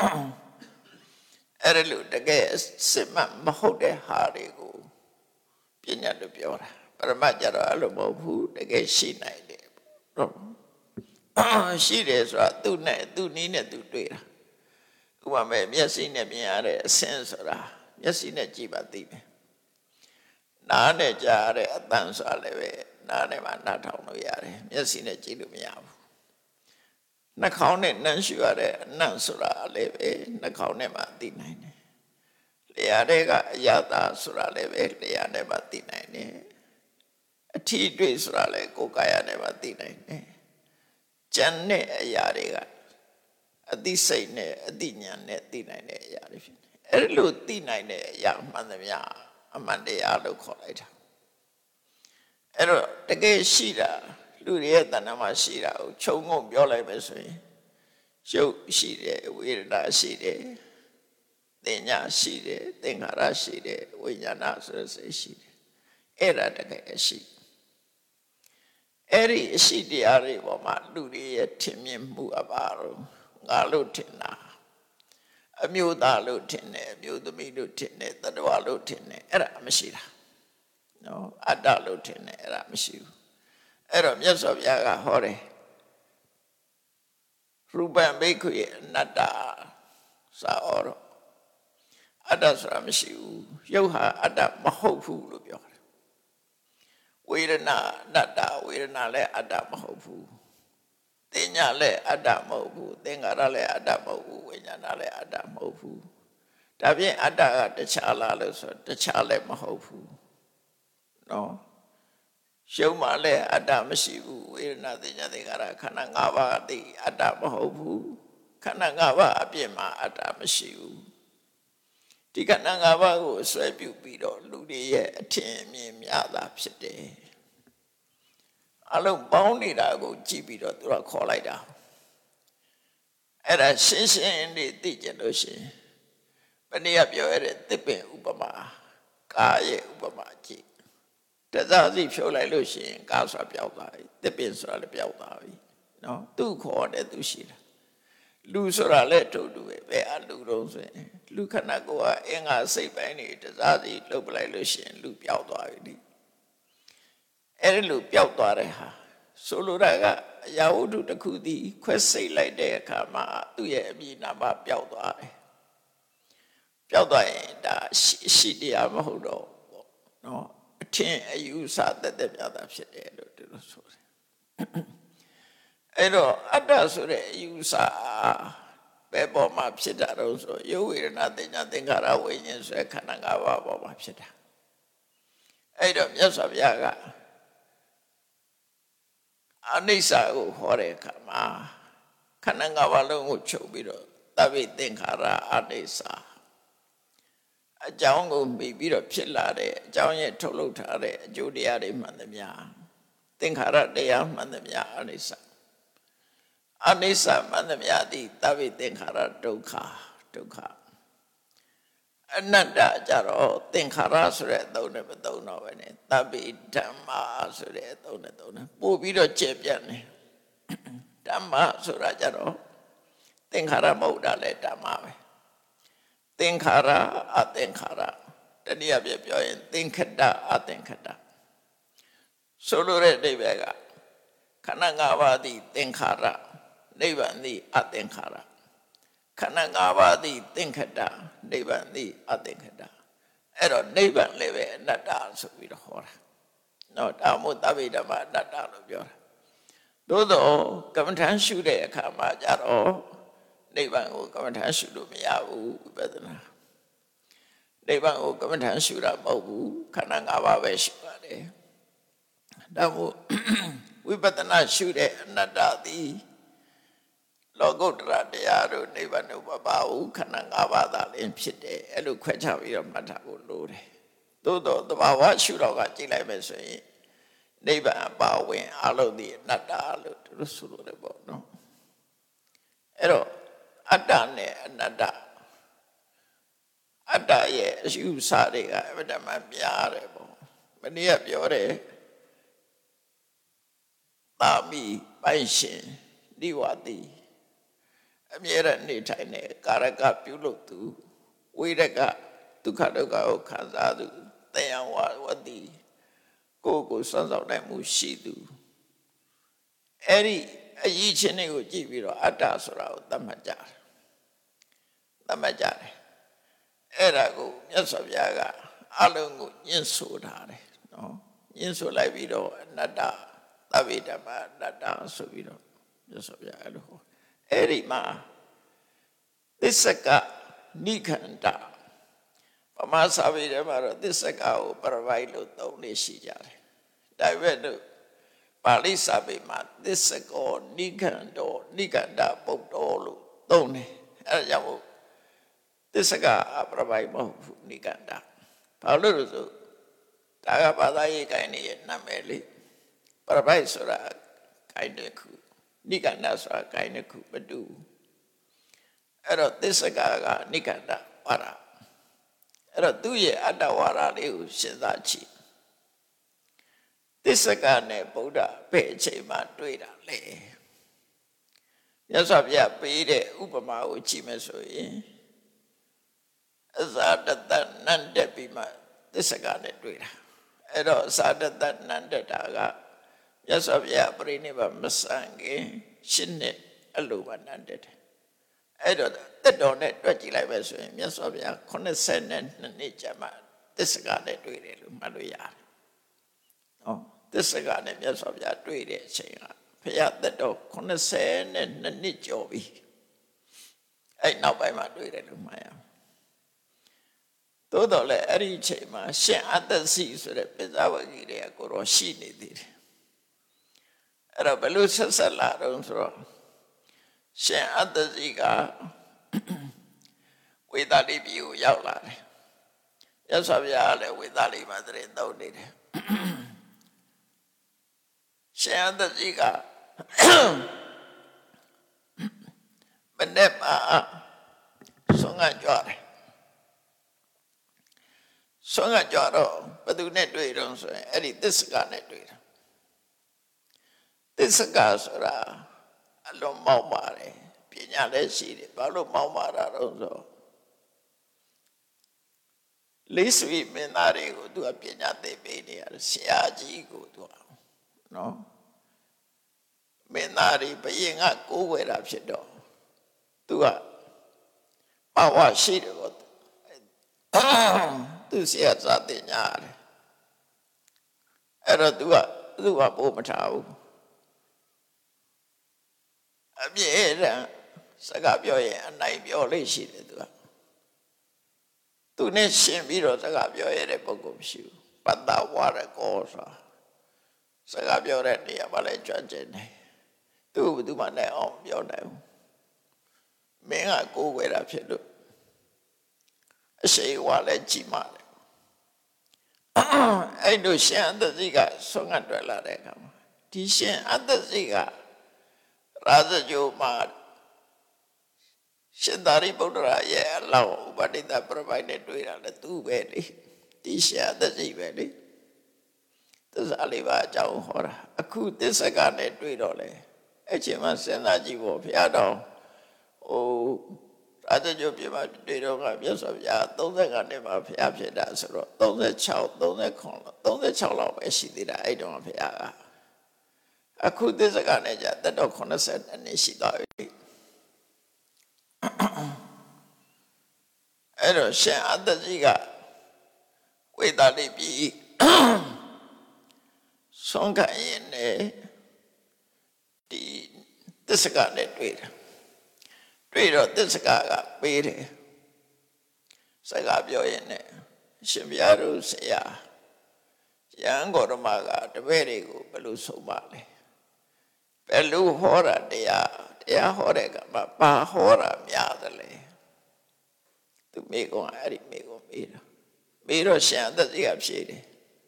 အဲ့ဒါလို့တကယ်စစ်မှန်မဟုတ်တဲ့ဟာတွေကိုပညာလို့ပြောတာပရမတ်ကြတော့အဲ့လိုမဟုတ်ဘူးတကယ်ရှိနိုင်တယ်ဟုတ်ရှိတယ်ဆိုတာသူ့နဲ့သူ့နီးနဲ့သူတွေ့တာဥပမာမျက်စိနဲ့မြင်ရတဲ့အဆင်းဆိုတာမျက်စိနဲ့ကြည့်ပါသိမယ်နားနဲ့ကြားရတဲ့အသံဆိုတာလည်းပဲနားနဲ့မှနားထောင်လို့ရတယ်မျက်စိနဲ့ကြည့်လို့မရဘူးနှာခေါင်းနဲ့နှမ်းရှူရတဲ့အနံ့ဆိုတာလည်းပဲနှာခေါင်းနဲ့မှသိနိုင်တယ်လျှာတွေကအယတာဆိုတာလည်းပဲလျှာနဲ့မှသိနိုင်တယ်အထီးတွေ့ဆိုတာလည်းကိုယ်ကာယနဲ့မှသိနိုင်တယ်ကျန်တဲ့အရာတွေကအသိစိတ်နဲ့အသိဉာဏ်နဲ့သိနိုင်တဲ့အရာတွေဖြစ်တယ်အဲ့လိုသိနိုင်တဲ့အရာမှန်သမျှအမှန်တရားလို့ခေါ်လိုက်တာအဲ့တော့တကယ်ရှိတာလူတွေရဲ့တဏ္ဍာမှာရှိတာကိုခြုံငုံပြောလိုက်မယ်ဆိုရင်ရုပ်ရှိတယ်ဝေဒနာရှိတယ်သင်ညာရှိတယ်သင်္ခါရရှိတယ်ဝိညာဏဆိုတဲ့စိတ်ရှိတယ်အဲ့ဒါတကယ်ရှိအဲ့ဒီအရှိတရားတွေပေါ်မှာလူတွေရဲ့ထင်မြင်မှုအပါတော့ငါလို့ထင်တာအမျိုးသားလို့ထင်တယ်အမျိုးသမီးလို့ထင်တယ်တတ္တဝါလို့ထင်တယ်အဲ့ဒါမရှိတာနော်အတ္တလို့ထင်တယ်အဲ့ဒါမရှိဘူးအဲ့တော့မြတ်စွာဘုရားကဟောတယ်ရူပံဘိက္ခုရဲ့အနတ္တစာဩတော့အတ္တဆိုတာမရှိဘူးရုပ်ဟာအတ္တမဟုတ်ဘူးလို့ပြောတယ်ဝေဒနာအတ္တဝေဒနာလည်းအတ္တမဟုတ်ဘူးသင်ညာလည်းအတ္တမဟုတ်ဘူးသင်္ခါရလည်းအတ္တမဟုတ်ဘူးဝိညာဏလည်းအတ္တမဟုတ်ဘူးဒါဖြင့်အတ္တကတခြားလားလို့ဆိုတခြားလည်းမဟုတ်ဘူးနော်ရှုံးမှလည်းအတ္တမရှိဘူးဝေဒနာသင်ညာသင်္ခါရခန္ဓာ၅ပါးသိအတ္တမဟုတ်ဘူးခန္ဓာ၅ပါးအပြင်မှာအတ္တမရှိဘူးဒီခန္ဓာ၅ပါးကိုဆွဲပြုပြီးတော့လူတွေရဲ့အထင်မြင်များတာဖြစ်တယ်အလုံးပေါင်းနေတာကိုကြည့်ပြီးတော့သူကခေါ်လိုက်တာအဲ့ဒါရှင်းရှင်းလေးသိကြလို့ရှိရင်ဘယ်နည်းပြောရတဲ့သစ်ပင်ဥပမာကာရဲ့ဥပမာကြည့်တစားစီဖြုတ်လိုက်လို့ရှိရင်ကာဆိုတာပျောက်သွားပြီသစ်ပင်ဆိုတာလည်းပျောက်သွားပြီနော်သူ့ခေါ်တယ်သူရှိတာလူဆိုတာလည်းတူတူပဲဘယ်အလူတော့ဆိုရင်လူခန္ဓာကိုယ်ကအင်္ဂါစိတ်ပိုင်းတွေတစားစီလှုပ်ပလိုက်လို့ရှိရင်လူပျောက်သွားပြီအဲ့ဒီလိုပျောက်သွားတဲ့ဟာဆိုလိုတာကအရာဝတ္ထုတစ်ခုတည်းခွဲစိတ်လိုက်တဲ့အခါမှာသူ့ရဲ့အမည်နာမပျောက်သွားတယ်ပျောက်သွားရင်ဒါရှိတရားမဟုတ်တော့ဘူးနော်အထင်အယူဆသက်သက်ပြတာဖြစ်တယ်လို့ဒီလိုဆိုတယ်အဲ့တော့အတ္တဆိုတဲ့အယူဆဘယ်ပေါ်မှာဖြစ်တာတော့ဆိုရုပ်ဝေဒနာသင်ညာသင်္ခါရဝိညာဉ်ဆိုတဲ့ခန္ဓာ၅ပါးပေါ်မှာဖြစ်တာအဲ့တော့မြတ်စွာဘုရားကအနိစ္စကိုဟောတဲ့အခါမှာခန္ဓာ၅ပါးလုံးကိုချုပ်ပြီးတော့သဗ္ဗေသင်္ခါရအနိစ္စအကြောင်းကိုမိပြီးတော့ဖြစ်လာတဲ့အကြောင်းရဲ့ထုတ်လုပ်ထားတဲ့အကျိုးတရားတွေမှန်သမျှသင်္ခါရတရားမှန်သမျှအနိစ္စအနိစ္စမှန်သမျှသည်သဗ္ဗေသင်္ခါရဒုက္ခဒုက္ခအနတ္တကြတော့သင်္ခါရဆိုတဲ့အသုံးနဲ့မသုံးတော့ပဲနဲ့သဗ္ဗေဓမ္မာဆိုတဲ့အသုံးနဲ့သုံးတယ်ပို့ပြီးတော့ကျက်ပြတ်နေဓမ္မဆိုတာကြတော့သင်္ခါရမဟုတ်တာလဲဓမ္မပဲသင်္ခါရအသင်္ခါရတနည်းအားဖြင့်ပြောရင်သင်္ခတအသင်္ခတဆိုလိုတဲ့အဓိပ္ပာယ်ကခန္ဓာ၅ပါးသည်သင်္ခါရနိဗ္ဗာန်သည်အသင်္ခါရခန္ဓာ၅ပါးသည်သင်္ခတနိဗ္ဗာန်သည်အသင်္ခတအဲ့တော့နိဗ္ဗာန်လည်းပဲအနတ္တဆိုပြီးတော့ဟောတာနော်ဒါမို့သဗ္ဗေဓမ္မအနတ္တလို့ပြောတာသို့တော့ကမ္မထမ်းရှုတဲ့အခါမှာကြတော့နိဗ္ဗာန်ကိုကမ္မထမ်းရှုလို့မရဘူးဝိပဿနာနိဗ္ဗာန်ကိုကမ္မထမ်းရှုတာမဟုတ်ဘူးခန္ဓာ၅ပါးပဲရှုရတယ်ဒါမို့ဝိပဿနာရှုတဲ့အနတ္တသည်လောကုတ္တရာတရားတို့နိဗ္ဗာန်တို့မပါဘူးခန္ဓာ၅ပါးသာလင်းဖြစ်တယ်အဲ့လိုခွဲခြားပြီးတော့မှတ်ထားဖို့လိုတယ်သို့တော့သဘာဝရှုတော့ကကြည့်လိုက်မယ်ဆိုရင်နိဗ္ဗာန်ပါဝင်အလုံးဒီအနတ္တလို့သူတို့ဆိုလို့လည်းပေါ့နော်အဲ့တော့အတ္တနဲ့အနတ္တအတ္တရဲ့အယူဆတွေကအမှန်မှန်များတယ်ပေါ့မနေ့ကပြောတယ်သာမီပိုင်ရှင်ဒီဝတိအမြဲတမ်းနေထိုင်တဲ့ကာရကပြုလုပ်သူဝိရကဒုက္ခဒုက္ခကိုခံစားသူတရားဝဝတိကိုယ်ကိုစွန့်ဆောင်နိုင်မှုရှိသူအဲ့ဒီအရေးချင်းတွေကိုကြည့်ပြီးတော့အတ္တဆိုတာကိုသတ်မှတ်ကြတယ်သတ်မှတ်ကြတယ်အဲ့ဒါကိုမြတ်စွာဘုရားကအလုံးကိုညှင်းဆိုထားတယ်နော်ညှင်းဆိုလိုက်ပြီးတော့အနတ္တသဗ္ဗေဓမ္မအနတ္တဆိုပြီးတော့မြတ်စွာဘုရားအဲ့လိုအဲ့ဒီမှာသစ္စကနိခန္ဓပမာစာပေထဲမှာတော့သစ္စကကိုပရပိုက်လို့သုံးနေရှိကြတယ်ဒါပေမဲ့လို့ပါဠိစာပေမှာသစ္စကောနိခန္တောနိခန္ဓပုတ္တောလို့သုံးတယ်အဲ့ဒါကြောင့်သစ္စကပရပိုက်မဟုတ်ဘူးနိခန္ဓဘာလို့လဲဆိုဒါကဘာသာရေးကိုင်းနေရဲ့နာမည်လေးပရပိုက်ဆိုတာကိုင်းတဲ့ခုနိခန္ဓဆိုတာကိုင်းတဲ့ခုမတူအဲ့တော့သစ္စကကနိခန္ဓဝါဒအဲ့တော့သူ့ရဲ့အတ္တဝါဒလေးကိုစဉ်းစားကြည့်သစ္စကနဲ့ဗုဒ္ဓဘယ်အချိန်မှတွေ့တာလဲမြတ်စွာဘုရားပေးတဲ့ဥပမာကိုကြည့်မယ်ဆိုရင်အဇာတတနန္တပြီးမှသစ္စကနဲ့တွေ့တာအဲ့တော့အဇာတတနန္တတာကမြတ်စွာဘုရားပြိဋိဘမဆန်ခင်ရှင်းနှစ်အလိုမှနန္တတယ်အဲ့တော့တက်တော်နဲ့တွက်ကြည့်လိုက်ပဲဆိုရင်မြတ်စွာဘုရားခုနှစ်ဆယ်နှစ်နှစ်ကြာမှသစ္စကနဲ့တွေ့တယ်လို့မှတ်လို့ရတယ်။နော်သစ္စကနဲ့မြတ်စွာဘုရားတွေ့တဲ့အချိန်ကဘုရားတက်တော်ခုနှစ်ဆယ်နှစ်နှစ်ကျော်ပြီ။အဲ့နောက်ပိုင်းမှာတွေ့တယ်လို့မှတ်ရမယ်။သို့တော်လည်းအဲ့ဒီအချိန်မှာရှင်အတ္တစီဆိုတဲ့ပိဿဝဂီတွေကကိုတော့ရှိနေသေးတယ်။အဲ့တော့ဘယ်လိုဆက်ဆက်လာတော့ဆိုတော့ရှင်အတ္တစီကဝေသာလိပြည်ကိုရောက်လာတယ်။မြတ်စွာဘုရားလည်းဝေသာလိမှာတရင်သုံးနေတယ်။ရှင်အတ္တစီကမနေ့မှာဆုံးကကြွတယ်။ဆုံးကကြွတော့ဘယ်သူနဲ့တွေ့တော့ဆိုရင်အဲ့ဒီသစ္စကနဲ့တွေ့တာ။သစ္စကဆိုတာအလွန်မောက်ပါတယ်ပညာလည်းရှိတယ်ဘာလို့မောက်မာတာတော့ဆိုလေးဆွေမင်းသားတွေကိုသူကပညာသိပေးနေရတယ်ဆရာကြီးကိုသူကနော်မင်းသားတွေဘယင်ကကိုးဝယ်တာဖြစ်တော့သူကပါဝါရှိတယ်ကိုသူဆရာစာတင်ညာတယ်အဲ့တော့သူကသူကပို့မထားဘူးအပြည့်တမ်းစကားပြောရင်အနိုင်ပြောလို့ရှိတယ်သူကသူနဲ့ရှင်ပြီးတော့စကားပြောရတဲ့ပုဂ္ဂိုလ်မရှိဘူးပတ္တဝရကောဆိုတာစကားပြောတဲ့နေရာမှာလည်းကြွကျင်တယ်သူ့ဘယ်သူမှလည်းအောင်ပြောနိုင်ဘူးမင်းကကိုယ်ဝယ်တာဖြစ်လို့အရှိန်ဝါလည်းကြီးမားတယ်အဲ့လိုရှင်အတ္တစီကဆုံးငတ်တွေ့လာတဲ့အခါမှာဒီရှင်အတ္တစီကရာဇဂိုမှာရှင်သာရိပုတ္တရာရဲ့အလောင်းဥပဒိတပြပိုင်နဲ့တွေ့တာလေသူပဲလေဒီရှင်အတ္တစီပဲလေသစ္စာလေးပါအကြောင်းဟောတာအခုသစ္စကနဲ့တွေ့တော့လေအဲ့ချိန်မှာစဉ်းစားကြည့်ဖို့ဘုရားတော်ဟိုရာဇဂိုပြမှာတွေ့တော့ကမြတ်စွာဘုရားသုံးဆယ်နှစ်မှာဘုရားဖြစ်တာဆိုတော့သုံးဆယ်ခြောက် သုံးဆယ်ခုနှစ် သုံးဆယ်ခြောက်လောက်ပဲရှိသေးတာအဲ့တော့ဘုရားကအခုသစ္စကနဲ့ကြတက်တော့ခုနှစ်ဆယ်နှစ်ရှိသွားပြီအဲ့တော့ရှင်အတ္တကြီးကဝေသာလိပြည်ဆုံးခံရင်လည်းဒီသစ္စကနဲ့တွေ့တယ်တွေ့တော့သစ္စကကပေးတယ်စကားပြောရင်လည်းရှင်ဘုရားတို့ဆရာရဟန်းဂေါတမကတပည့်တွေကိုဘယ်လိုဆုံးပါလဲဘယ်လိုဟောတာတရားတရားဟောတဲ့ကမှာဘာဟောတာများသလဲသူမိကွန်အဲ့ဒီမိကွန်မေးတာမေးတော့ရှင်အသက်ကြီးကဖြေတယ်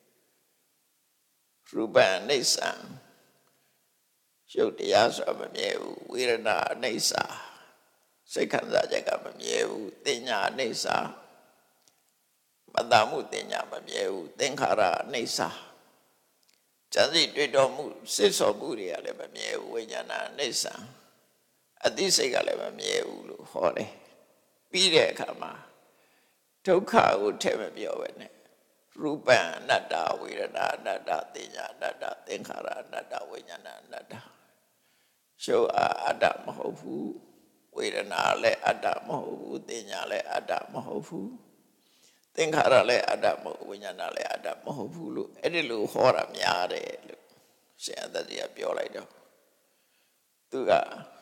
ရူပံအိဋ္ဌံရုပ်တရားဆိုတာမမြဲဘူးဝေဒနာအိဋ္ဌာစိတ်ခံစားချက်ကမမြဲဘူးတင်ညာအိဋ္ဌာမတ္တမှုတင်ညာမမြဲဘူးသင်္ခါရအိဋ္ဌာဉာဏ်စိတ်တွေ့တော်မှုစိတ်ဆော်မှုတွေကလည်းမမြဲဘူးဝိညာဏအိဋ္ဌာအသိစိတ်ကလည်းမမြဲဘူးလို့ဟောတယ်ပြီးတဲ့အခါမှာဒုက္ခကိုထည့်မပြောပဲနဲ့ရူပံအနတ္တဝေဒနာအနတ္တတင်ညာအနတ္တသင်္ခါရအနတ္တဝိညာဏအနတ္တရှုပ်အားအတ္တမဟုတ်ဘူးဝေဒနာလည်းအတ္တမဟုတ်ဘူးတင်ညာလည်းအတ္တမဟုတ်ဘူးသင်္ခါရလည်းအတ္တမဟုတ်ဝိညာဏလည်းအတ္တမဟုတ်ဘူးလို့အဲ့ဒီလိုဟောတာများတယ်လို့ရှင်အတ္တကြီးကပြောလိုက်တော့သူက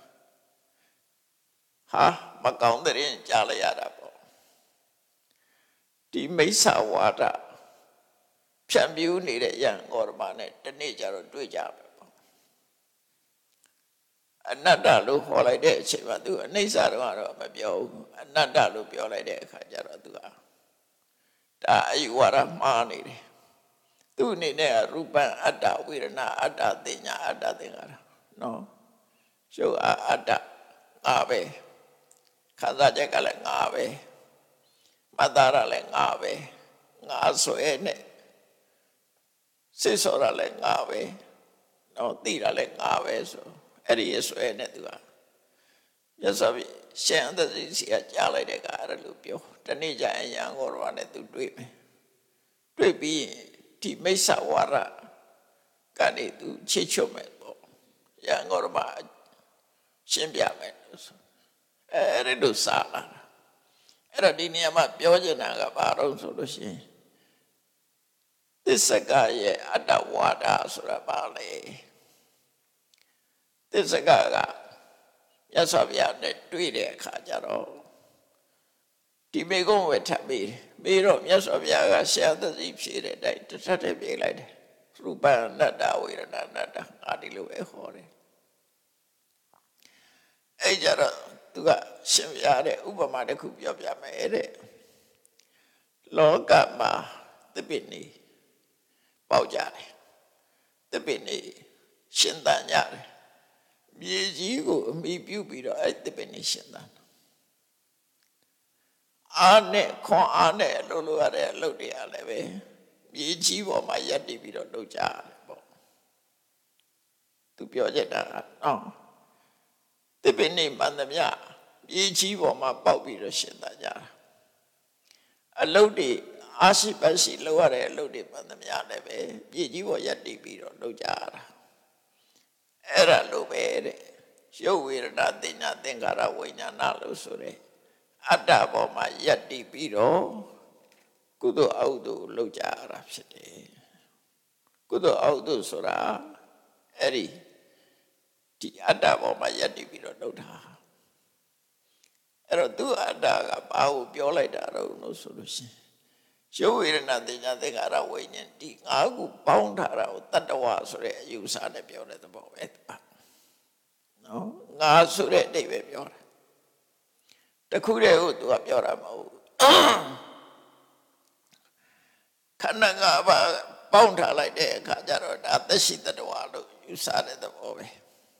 ဟာမကောင်းတဲ့ရင်ကြားလိုက်ရတာပေါ့ဒီမိစ္ဆာဝါဒဖြန့်ပြူးနေတဲ့ယံဂေါတမနဲ့တနေ့ကျတော့တွေ့ကြပဲပေါ့အနတ္တလို့ခေါ်လိုက်တဲ့အချိန်မှာသူအနိစ္စတော့တော့မပြောဘူးအနတ္တလို့ပြောလိုက်တဲ့အခါကျတော့သူကဒါအယူဝါဒမှားနေတယ်သူ့အနေနဲ့ရူပံအတ္တဝေဒနာအတ္တတင်ညာအတ္တသင်္ခါရနော်ရှုပ်အားအတ္တငါပဲခံစားချက်ကလည်းငါပဲမတ္တရလည်းငါပဲငါဆွဲနဲ့စိတ်ဆော်ရလည်းငါပဲနော်သိတာလည်းငါပဲဆိုအဲ့ဒီဆွဲနဲ့သူကမြတ်စွာဘုရားရှင်အတ္တစီကကြားလိုက်တဲ့ကအဲ့လိုပြောတနေ့ကျရင်ရဟန်းဂေါတမနဲ့သူတွေ့မယ်တွေ့ပြီးဒီမိစ္ဆာဝါဒကနေသူချစ်ချွတ်မယ်ပေါ့ရဟန်းဂေါတမရှင်းပြမယ်လို့ဆိုအဲ့ဒီလိုစားလာအဲ့တော့ဒီနေရာမှာပြောချင်တာကဘာလို့ဆိုလို့ရှိရင်သစ္စကရဲ့အတ္တဝါဒဆိုတာဘာလဲသစ္စကကမြတ်စွာဘုရားနဲ့တွေ့တဲ့အခါကျတော့ဒီမေကုံးဝယ်ထပ်ပြီးပြီးတော့မြတ်စွာဘုရားကဆရာသတိဖြည့်တဲ့အတိုင်းတစ်ထပ်တည်းပြေးလိုက်တယ်ရူပံအနတ္တဝေဒနာအနတ္တငါဒီလိုပဲဟောတယ်အဲ့ကြတော့သူကရှင်ဘုရားတဲ့ဥပမာတစ်ခုပြောပြမယ်တဲ့လောကမှာသစ်ပင်နေပေါက်ကြတယ်သစ်ပင်နေရှင်သန်ကြတယ်မြေကြီးကိုအမိပြုပြီးတော့အဲ့သစ်ပင်နေရှင်သန်အားနဲ့ခွန်အားနဲ့လှုပ်လို့ရတဲ့အလုပ်တွေကလည်းပဲမြေကြီးပေါ်မှာရပ်တည်ပြီးတော့လုပ်ကြရတယ်ပေါ့သူပြောချက်တာနော်သစ်ပင်နေမှန်သမျှမြေကြီးပေါ်မှာပေါက်ပြီးတော့ရှင်သန်ကြတာအလုပ်တွေအာရှိပတ်ရှိလုပ်ရတဲ့အလုပ်တွေမှန်သမျှလည်းပဲမြေကြီးပေါ်ရပ်တည်ပြီးတော့လုပ်ကြရတာအဲ့ဒါလိုပဲတဲ့ရုပ်ဝေဒနာသင်ညာသင်္ခါရဝိညာဏလို့ဆိုတဲ့အတ္တပေါ်မှာယက်တည်ပြီးတော့ကုသိုလ်အကုသိုလ်လုပ်ကြရတာဖြစ်တယ်ကုသိုလ်အကုသိုလ်ဆိုတာအဲ့ဒီဒီအတ္တပေါ်မှာယက်တည်ပြီးတော့လုပ်တာအဲ့တော့သူအတ္တကဘာကိုပြောလိုက်တာတော့လို့ဆိုလို့ရှိရင်ရုပ်ဝေဒနာသင်ညာသင်္ခါရဝိညာဉ်ဒီငါးခုပေါင်းထားတာကိုတတ္တဝဆိုတဲ့အယူဆနဲ့ပြောတဲ့သဘောပဲနော်ငါဆိုတဲ့အတိတ်ပဲပြောတာတခုတည်းကိုသူကပြောတာမဟုတ်ဘူးခန္ဓာငါးပါးပေါင်းထားလိုက်တဲ့အခါကျတော့ဒါသက်ရှိတတ္တဝလို့ယူဆတဲ့သဘောပဲ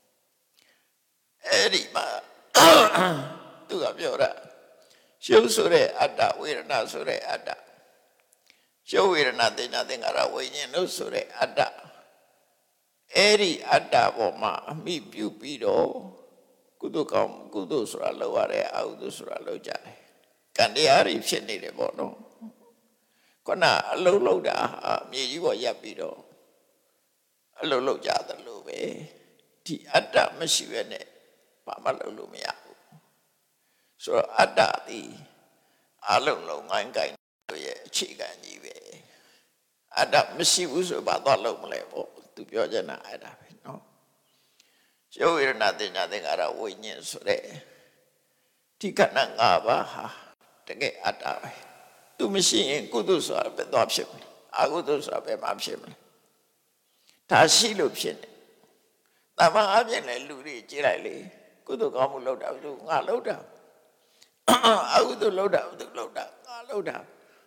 အဲ့ဒီမှာသူကပြောတာရုပ်ဆိုတဲ့အတ္တဝေဒနာဆိုတဲ့အတ္တရုပ်ဝေဒနာသင်ညာသင်္ခါရဝိညာဉ်လို့ဆိုတဲ့အတ္တအဲ့ဒီအတ္တပေါ်မှာအမိပြုပြီးတော့ကုသိုလ်ကောင်းကုသိုလ်ဆိုတာလုပ်ရတဲ့အကုသိုလ်ဆိုတာလုပ်ကြတယ်ကံတရားတွေဖြစ်နေတယ်ပေါ့နော်ခုနအလုံးလုံးတာမြေကြီးပေါ်ရပ်ပြီးတော့အလုံးလုံးကြတယ်လို့ပဲဒီအတ္တမရှိဘဲနဲ့ဘာမှလုပ်လို့မရဘူးဆိုတော့အတ္တဒီအလုံးလုံးငိုင်းကိုင်းရဲ့အခြေခံကြီးပဲအတ္တမရှိဘူးဆိုဘာတော့လုပ်မလဲပေါ့သူပြောချင်တာအဲ့ဒါပဲနော်ရုပ်ဝေဒနာတင်ညာသင်္ခါရဝိညာဉ်ဆိုတဲ့ဒီခန္ဓာ၅ပါးဟာတကယ်အတ္တပဲသူမရှိရင်ကုသိုလ်ဆိုတာပဲသွားဖြစ်မလဲအကုသိုလ်ဆိုတာပဲမဖြစ်မလဲဒါရှိလို့ဖြစ်နေတမန်အပြင်လည်းလူတွေကြည့်လိုက်လေကုသိုလ်ကောင်းမှုလုပ်တာသူငါလုပ်တာအကုသိုလ်လုပ်တာသူလုပ်တာငါလုပ်တာ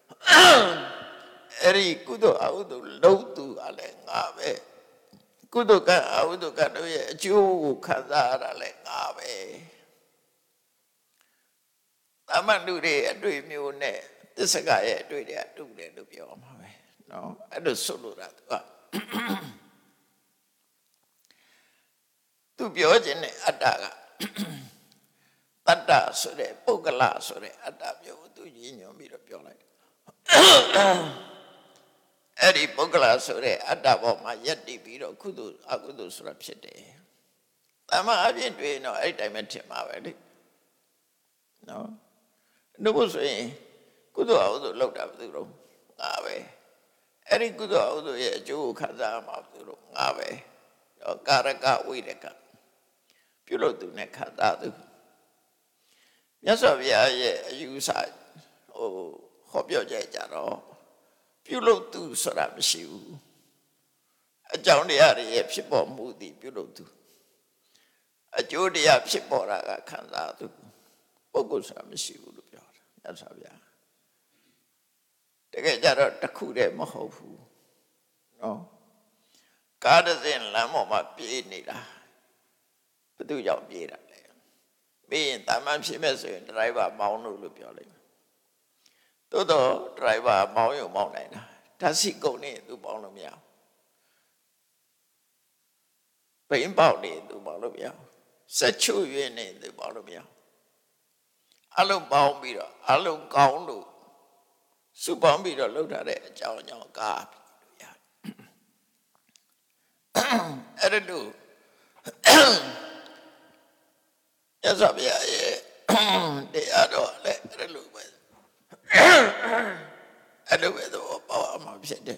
အဲ့ဒီကုသိုလ်အကုသိုလ်လုပ်သူကလည်းငါပဲကုသိုလ်ကအကုသိုလ်ကတို့ရဲ့အကျိုးကိုခံစားရတာလည်းငါပဲတမန်လူတွေအတွေ့မျိုးနဲ့သစ္စာကရဲ့အတွေ့တွေတူတယ်လို့ပြောမှာပဲနော်အဲ့လိုဆိုလိုတာသူကသူပြောခြင်းနဲ့အတ္တကတတ္တဆိုတဲ့ပုဂ္ဂလဆိုတဲ့အတ္တမျိုးကိုသူရည်ညွှန်းပြီးတော့ပြောလိုက်တယ်အဲ့ဒီပုဂ္ဂလဆိုတဲ့အတ္တပေါ်မှာယက်တည်ပြီးတော့ကုသိုလ်အကုသိုလ်ဆိုတာဖြစ်တယ်တမန်အပြင်တွေ့တော့အဲ့ဒီတိုင်းပဲထင်မှာပဲလေနော်တို့ဆိုရင်ကုသိုလ်အကုသိုလ်လောက်တာဘယ်သူတော့ငါပဲအဲ့ဒီကုသိုလ်အကုသိုလ်ရဲ့အကျိုးကိုခံစားမှာဘယ်သူတော့ငါပဲတော့ကာရကဝိရကပြုလုပ်သူနဲ့ခံစားသူမြတ်စွာဘုရားရဲ့အယူဆဟိုဟောပြောကြကြတော့ပြုလုပ်သူဆိုတာမရှိဘူးအကြောင်းတရားတွေရဲ့ဖြစ်ပေါ်မှုသည်ပြုလုပ်သူအကျိုးတရားဖြစ်ပေါ်တာကခံစားသူပုဂ္ဂိုလ်ဆိုတာမရှိဘူးလို့ပြောတာမြတ်စွာဘုရားတကယ်ကြတော့တစ်ခုတည်းမဟုတ်ဘူးနော်ကားတစ်စင်းလမ်းပေါ်မှာပြေးနေတာဘယ်သူကြောင့်ပြေးတာလဲပြီးရင်တာမန်ဖြစ်မဲ့ဆိုရင်ဒရိုက်ဘာမောင်းလို့လို့ပြောလိုက်မယ်သို့တော့ဒရိုက်ဘာမောင်းရုံမောင်းနိုင်တာဓာတ်စီကုန်နေသူမောင်းလို့မရဘူးဘိန်းပေါက်နေသူမောင်းလို့မရဘူးစက်ချွရွေးနေသူမောင်းလို့မရဘူးအလုံးပေါင်းပြီးတော့အလုံးကောင်းလို့စုပေါင်းပြီးတော့လှုပ်ထားတဲ့အကြောင်းအကြောင်းကားပြီးရအဲ့ဒါလို့ရသော်ဗျာရဲ့တရားတော့လည်းအဲ့လိုပဲအဲ့လိုပဲတော့ပေါ့အမှဖြစ်တယ်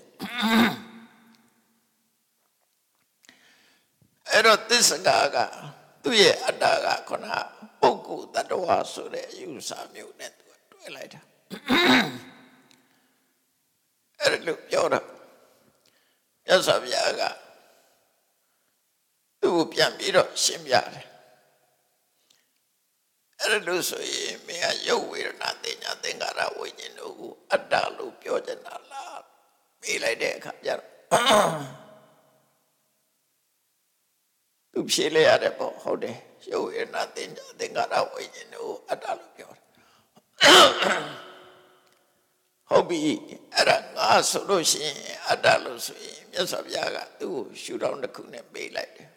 အဲ့တော့သစ္စာကသူ့ရဲ့အတ္တကခုနပုဂ္ဂိုလ်တ attva ဆိုတဲ့အယူဆမျိုးနဲ့သူတွဲလိုက်တာအဲ့လိုပြောတာမြတ်စွာဘုရားကသူ့ကိုပြန်ပြီးတော့ရှင်းပြတယ်အဲ့လိုဆိုရင်မင်းကရုပ်ဝေဒနာသင်ညာသင်္ခါရဝိညာဉ်တို့ကိုအတ္တလို့ပြောချင်တာလားမေးလိုက်တဲ့အခါကျတော့သူဖြေလိုက်ရတယ်ပေါ့ဟုတ်တယ်ရုပ်ဝေဒနာသင်ညာသင်္ခါရဝိညာဉ်တို့အတ္တလို့ပြောတယ်ဟုတ်ပြီအဲ့ဒါငါဆိုလို့ရှိရင်အတ္တလို့ဆိုရင်မြတ်စွာဘုရားကသူ့ကိုရှုထောင့်တစ်ခုနဲ့ပေးလိုက်တယ်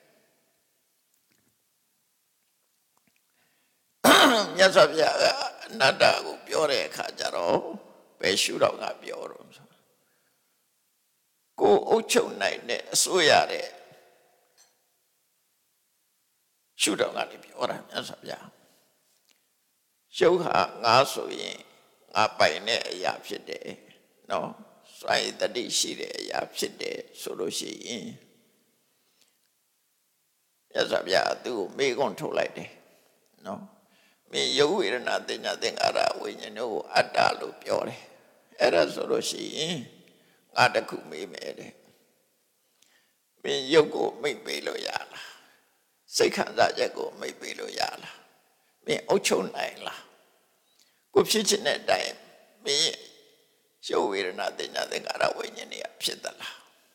မြတ်စွာဘုရားကအနတ္တကိုပြောတဲ့အခါကျတော့ဘယ်ရှုထောင့်ကပြောတော့ဆိုကိုအုပ်ချုပ်နိုင်တဲ့အစိုးရတဲ့ရှုထောင့်ကနေပြောတာမြတ်စွာဘုရားရှုဟာငါဆိုရင်ငါပိုင်တဲ့အရာဖြစ်တယ်နော်စွမ်းရည်တတိရှိတဲ့အရာဖြစ်တယ်ဆိုလို့ရှိရင်မြတ်စွာဘုရားသူ့ကိုမေးခွန်းထုတ်လိုက်တယ်နော်မင်းရုပ်ဝေဒနာသင်ညာသင်္ခါရဝိညာဉ်တို့ကိုအတ္တလို့ပြောတယ်အဲ့ဒါဆိုလို့ရှိရင်ငါတခုမေးမယ်တဲ့မင်းရုပ်ကိုမိတ်ပေးလို့ရလားစိတ်ခံစားချက်ကိုမိတ်ပေးလို့ရလားမင်းအုပ်ချုပ်နိုင်လားကိုဖြစ်ချင်တဲ့အတိုင်းမင်းရုပ်ဝေဒနာသင်ညာသင်္ခါရဝိညာဉ်တွေကဖြစ်သလား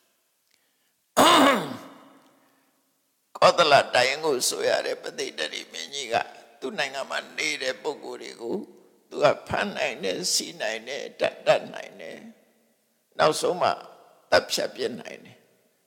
ကောသလတိုင်းကိုဆိုရတဲ့ပဋိတ္တိမင်းကြီးကသူ့နိုင်ငံမှာနေတဲ့ပုဂ္ဂိုလ်တွေကိုသူကဖမ်းနိုင်တယ်စီးနိုင်တယ်တတ်တတ်နိုင်တယ်နောက်ဆုံးမှတပ်ဖြတ်ပြစ်နိုင်တယ်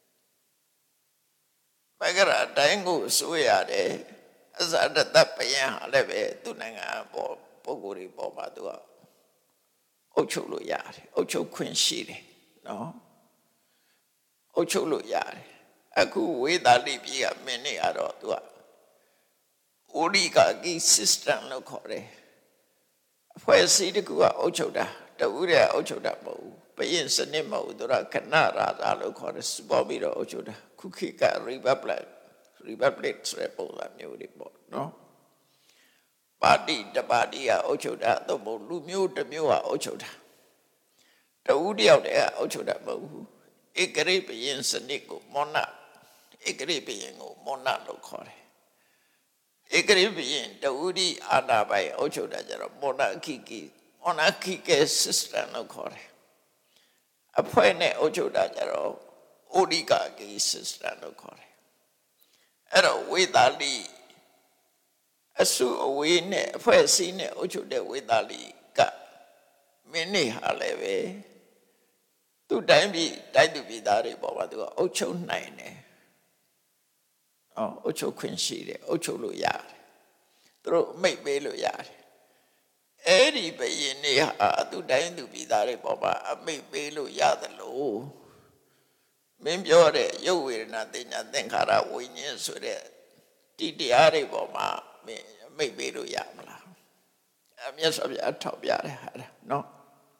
မဂရတိုင်းကိုဆိုရတယ်အဇာတတပယံဟာလည်းပဲသူ့နိုင်ငံပေါ်ပုဂ္ဂိုလ်တွေပေါ်မှာသူကအုပ်ချုပ်လို့ရတယ်အုပ်ချုပ်ခွင့်ရှိတယ်နော်အုပ်ချုပ်လို့ရတယ်အခုဝေသာလိပြည်ကမင်းနေရတော့သူကအိုဒီကာကီ system လို့ခေါ်တယ်အဖွဲ့အစည်းတစ်ခုကအုပ်ချုပ်တာတဦးတည်းအုပ်ချုပ်တာမဟုတ်ဘူးဘယင်စနစ်မဟုတ်သူကခဏရာသာလို့ခေါ်တယ်စပေါ်ပြီးတော့အုပ်ချုပ်တာခုခေတ်က republic republic ဆိုတဲ့ပုံစံမျိုးတွေပေါ့နော်ပါတီတပါတီကအုပ်ချုပ်တာသို့မဟုတ်လူမျိုးတစ်မျိုးကအုပ်ချုပ်တာတဦးတယောက်တည်းကအုပ်ချုပ်တာမဟုတ်ဘူးဧကရိဘယင်စနစ်ကိုမောနဧကရိဘယင်ကိုမောနလို့ခေါ်တယ်ဧကရိဘယင်တဦးဒီအာဏာပိုင်အုပ်ချုပ်တာကျတော့မောနခိကိမောနခိကေ system လို့ခေါ်တယ်အဖွဲ့နဲ့အုပ်ချုပ်တာကျတော့အိုဒီကာကိ system လို့ခေါ်တယ်အဲ့တော့ဝေသာလီအစုအဝေးနဲ့အဖွဲ့အစည်းနဲ့အုပ်ချုပ်တဲ့ဝေသာလီကမင်းနေဟာလည်းပဲသူ့တိုင်းပြည်တိုက်သူပြည်သားတွေပေါ်မှာသူကအုပ်ချုပ်နိုင်တယ်။အော်အုပ်ချုပ်ခွင့်ရှိတယ်အုပ်ချုပ်လို့ရတယ်။သူတို့မိတ်ပေးလို့ရတယ်။အဲ့ဒီဘယင်နေဟာသူ့တိုင်းသူပြည်သားတွေပေါ်မှာအမိတ်ပေးလို့ရတယ်လို့မင်းပြောတဲ့ရုပ်ဝေဒနာတင်ညာသင်္ခါရဝိညာဉ်ဆိုတဲ့ဒီတရားတွေပေါ်မှာမင်းမိတ်ပေးလို့ရမလားအမြတ်စွာဘုရားထောက်ပြတယ်ဟာနော်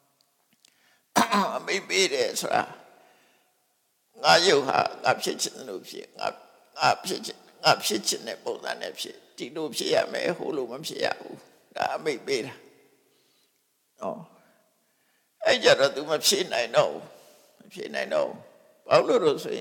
အမိတ်ပေးတယ်ဆိုတာငါရုပ်ဟာငါဖြစ်ချင်လို့ဖြစ်ငါငါဖြစ်ချင်ငါဖြစ်ချင်တဲ့ပုံစံနဲ့ဖြစ်ဒီလိုဖြစ်ရမယ်ဟိုလိုမဖြစ်ရဘူးဒါအမိတ်ပေးတာနော်အဲ့ကြတော့ तू မဖြစ်နိုင်တော့ဘူးမဖြစ်နိုင်တော့ဘာလို့လို့ဆိုရင်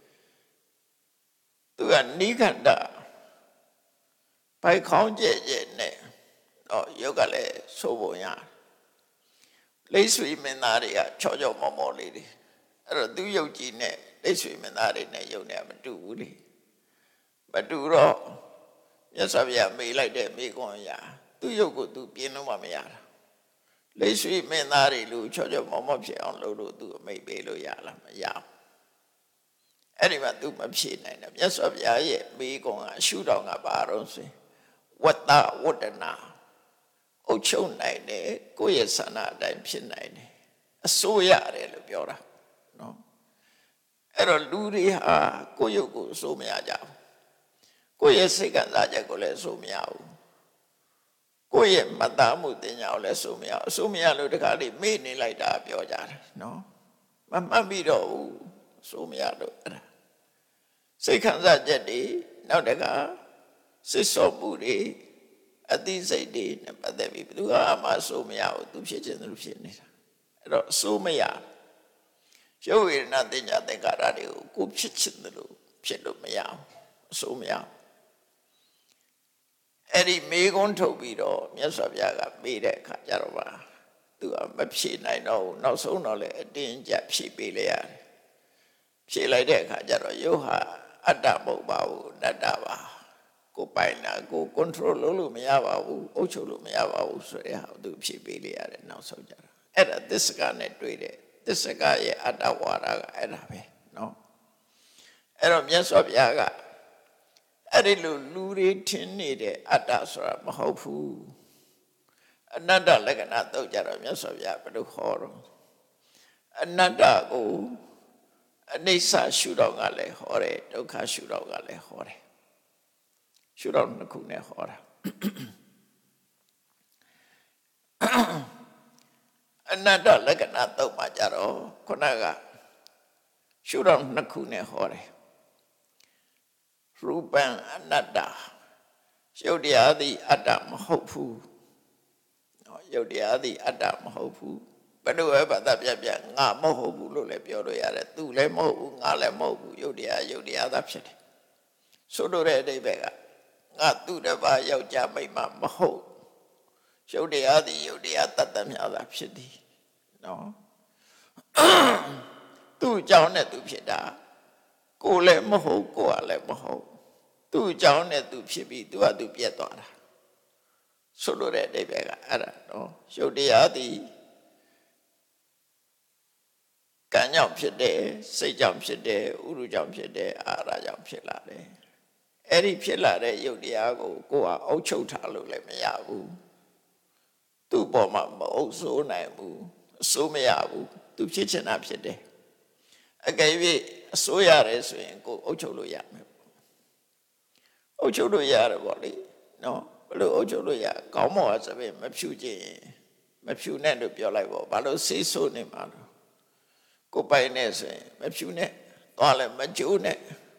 तू ကနိခန္ဓဘိုက်ခေါင်းကျဲကျဲနဲ့တော့ရုပ်ကလည်းဆိုးပုံရလိတ်ဆွေမင်းသားတွေကချောချောမောမောလေးတွေအဲ့တော့သူရုပ်ကြီးနဲ့လိတ်ဆွေမင်းသားတွေနဲ့ရုပ်နဲ့မတူဘူးလေမတူတော့မြတ်စွာဘုရားမေးလိုက်တဲ့မေးခွန်းရာသူရုပ်ကိုသူပြင်းလို့မှမရတာလိတ်ဆွေမင်းသားတွေလူချောချောမောမောဖြစ်အောင်လုပ်လို့သူအမိတ်ပေးလို့ရလားမရဘူးအဲ့ဒီမှာသူမဖြေနိုင်တယ်မြတ်စွာဘုရားရဲ့မေးခွန်းကရှုတော်ကဘာတော့ဆိုဝတ္တဝတ္တနာအုပ်ချုပ်နိုင်တယ်ကိုယ့်ရဲ့ဆန္ဒအတိုင်းဖြစ်နိုင်တယ်အစိုးရတယ်လို့ပြောတာနော်အဲ့တော့လူတွေဟာကိုယ့်ရုပ်ကိုအစိုးမရကြဘူးကိုယ့်ရဲ့စိတ်ကစားချက်ကိုလည်းအစိုးမရဘူးကိုယ့်ရဲ့မတ္တမှုတင်ညာကိုလည်းအစိုးမရအစိုးမရလို့တခါလေးမေ့နေလိုက်တာပြောကြတယ်နော်မမှတ်ပြီးတော့ဘူးအစိုးမရလို့အဲ့ဒါစိတ်ခံစားချက်တွေနောက်တခါစိတ်ဆော့မှုတွေအတိစိတ်တွေနဲ့ပတ်သက်ပြီးဘယ်သူမှအစိုးမရဘူးသူဖြစ်ခြင်းသူဖြစ်နေတာအဲ့တော့အစိုးမရရုပ်ဝေဒနာတင်ညာသင်္ခါရတွေကိုကိုဖြစ်ခြင်းလို့ဖြစ်လို့မရဘူးအစိုးမရအဲ့ဒီမေခွန်းထုတ်ပြီးတော့မြတ်စွာဘုရားကမေးတဲ့အခါကျတော့ပါသူကမဖြေနိုင်တော့ဘူးနောက်ဆုံးတော့လေအတင်းကြပ်ဖြေပေးလိုက်ရတယ်ဖြေလိုက်တဲ့အခါကျတော့ရုပ်ဟာအတ္တမဟုတ်ပါဘူးအနတ္တပါကိုပိုင်တာကို control လုပ်လို့မရပါဘူးအုပ်ချုပ်လို့မရပါဘူးဆိုတဲ့ဟာသူဖြေပေးလိုက်ရတယ်နောက်ဆုံးကြတော့အဲ့ဒါသစ္စကနဲ့တွေ့တယ်သစ္စကရဲ့အတ္တဝါဒကအဲ့ဒါပဲနော်အဲ့တော့မြတ်စွာဘုရားကအဲ့ဒီလိုလူတွေထင်နေတဲ့အတ္တဆိုတာမဟုတ်ဘူးအနတ္တလက္ခဏာတော့ကြတော့မြတ်စွာဘုရားဘယ်လိုခေါ်တော့အနတ္တကိုအနိစ္စရှုတော့ကလည်းဟောတယ်ဒုက္ခရှုတော့ကလည်းဟောတယ်ရှုတော့နှစ်ခုနဲ့ဟောတာအနတ္တလက္ခဏာတော့မှကြတော့ခုနကရှုတော့နှစ်ခုနဲ့ဟောတယ်ရူပံအနတ္တရုပ်တရားသည်အတ္တမဟုတ်ဘူးနော်ရုပ်တရားသည်အတ္တမဟုတ်ဘူးဘယ်လိုပဲဘာသာပြပြငါမဟုတ်ဘူးလို့လည်းပြောလို့ရတယ်သူလည်းမဟုတ်ဘူးငါလည်းမဟုတ်ဘူးရုပ်တရားရုပ်တရားသာဖြစ်တယ်ဆိုလိုတဲ့အဓိပ္ပာယ်ကငါသူတပါယောက်ျားမိန်းမမဟုတ်ရုပ်တရားသည်ရုပ်တရားတတ်တတ်များသာဖြစ်သည်နော်သူ့အကြောင်းနဲ့သူဖြစ်တာကိုယ်လည်းမဟုတ်ကိုယ်ကလည်းမဟုတ်သူ့အကြောင်းနဲ့သူဖြစ်ပြီးသူကသူပြတ်သွားတာဆိုလိုတဲ့အဓိပ္ပာယ်ကအဲ့ဒါနော်ရုပ်တရားသည်ကံကြောင့်ဖြစ်တယ်စိတ်ကြောင့်ဖြစ်တယ်ဥရုကြောင့်ဖြစ်တယ်အာရကြောင့်ဖြစ်လာတယ်အဲ့ဒီဖြစ်လာတဲ့ရုပ်တရားကိုကိုယ်ကအုပ်ချုပ်ထားလို့လည်းမရဘူးသူ့ပေါ်မှာမအုပ်စိုးနိုင်ဘူးအစိုးမရဘူးသူဖြစ်ချင်တာဖြစ်တယ်အကယ်၍အစိုးရတယ်ဆိုရင်ကိုယ်အုပ်ချုပ်လို့ရမယ်အုပ်ချုပ်လို့ရတယ်ပေါ့လေနော်ဘယ်လိုအုပ်ချုပ်လို့ရကောင်းမော်ဆိုပြီးမဖြူခြင်းမဖြူနဲ့လို့ပြောလိုက်ပေါ့ဘာလို့ဆေးဆိုးနေမှာလဲကိုပိုင်နဲ့ဆိုရင်မဖြူနဲ့သွားလဲမကျိုးနဲ့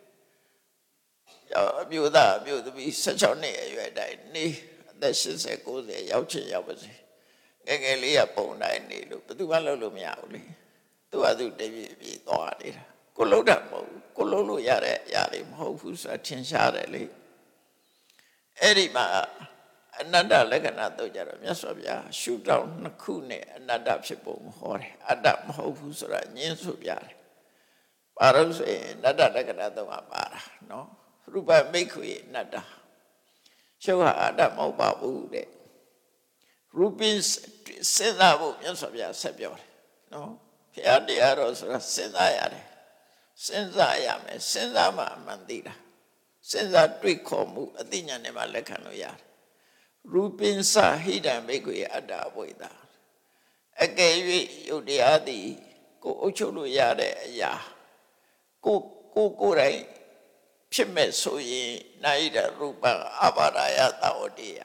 ရောက်အမျိုးသားအမျိုးသမီး၁၆နှစ်အရွယ်တိုင်းနေအသက်၈၀ ၉၀ရောက်ချင်ရောက်ပါစေငယ်ငယ်လေးကပုံတိုင်းနေလို့ဘယ်သူမှလုပ်လို့မရဘူးလေသူကသူတပြေးပြေးသွားနေတာကိုလုံးတာမဟုတ်ဘူးကိုလုံးလို့ရတဲ့အရာတွေမဟုတ်ဘူးဆိုတာထင်ရှားတယ်လေအဲ့ဒီမှာအနတ္တလက္ခဏာတော့ကြတော့မြတ်စွာဘုရားရှုထောင့်နှစ်ခုနဲ့အနတ္တဖြစ်ပုံဟောတယ်အတ္တမဟုတ်ဘူးဆိုတာညင်းဆိုပြတယ်ပါလို့ဆိုရင်အနတ္တလက္ခဏာတော့ပါတာနော်ရူပမိတ်ခွေအနတ္တရှုဟာအတ္တမဟုတ်ပါဘူးတဲ့ရူပင်းစဉ်းစားဖို့မြတ်စွာဘုရားဆက်ပြောတယ်နော်ဘုရားတရားတော်ဆိုတာစဉ်းစားရတယ်စဉ်းစားရမယ်စဉ်းစားမှအမှန်သိတာစဉ်းစားတွေးခေါ်မှုအသိဉာဏ်နဲ့မှလက်ခံလို့ရတယ်ရူပင်းစဟိတံမိတ်ခွေအတ္တအဝိဒ္ဓအကယ်၍ယုတ်တရားသည်ကိုအုပ်ချုပ်လို့ရတဲ့အရာကိုကိုကိုယ်တိုင်ဖြစ်မဲ့ဆိုရင်နာယိတရူပအဘာဒယသဝတိယ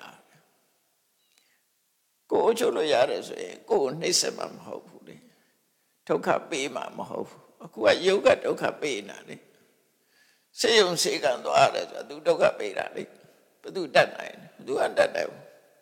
ကိုအုပ်ချုပ်လို့ရတယ်ဆိုရင်ကိုယ်နှိမ့်ဆက်မှာမဟုတ်ဘူးလေဒုက္ခပေးမှာမဟုတ်ဘူးအခုကယုတ်ကဒုက္ခပေးနေတာလေစေယုံစေကံသွားတယ်ဆိုတော့ तू ဒုက္ခပေးတာလေဘယ်သူတတ်နိုင်လဲဘယ်သူအတတ်တယ်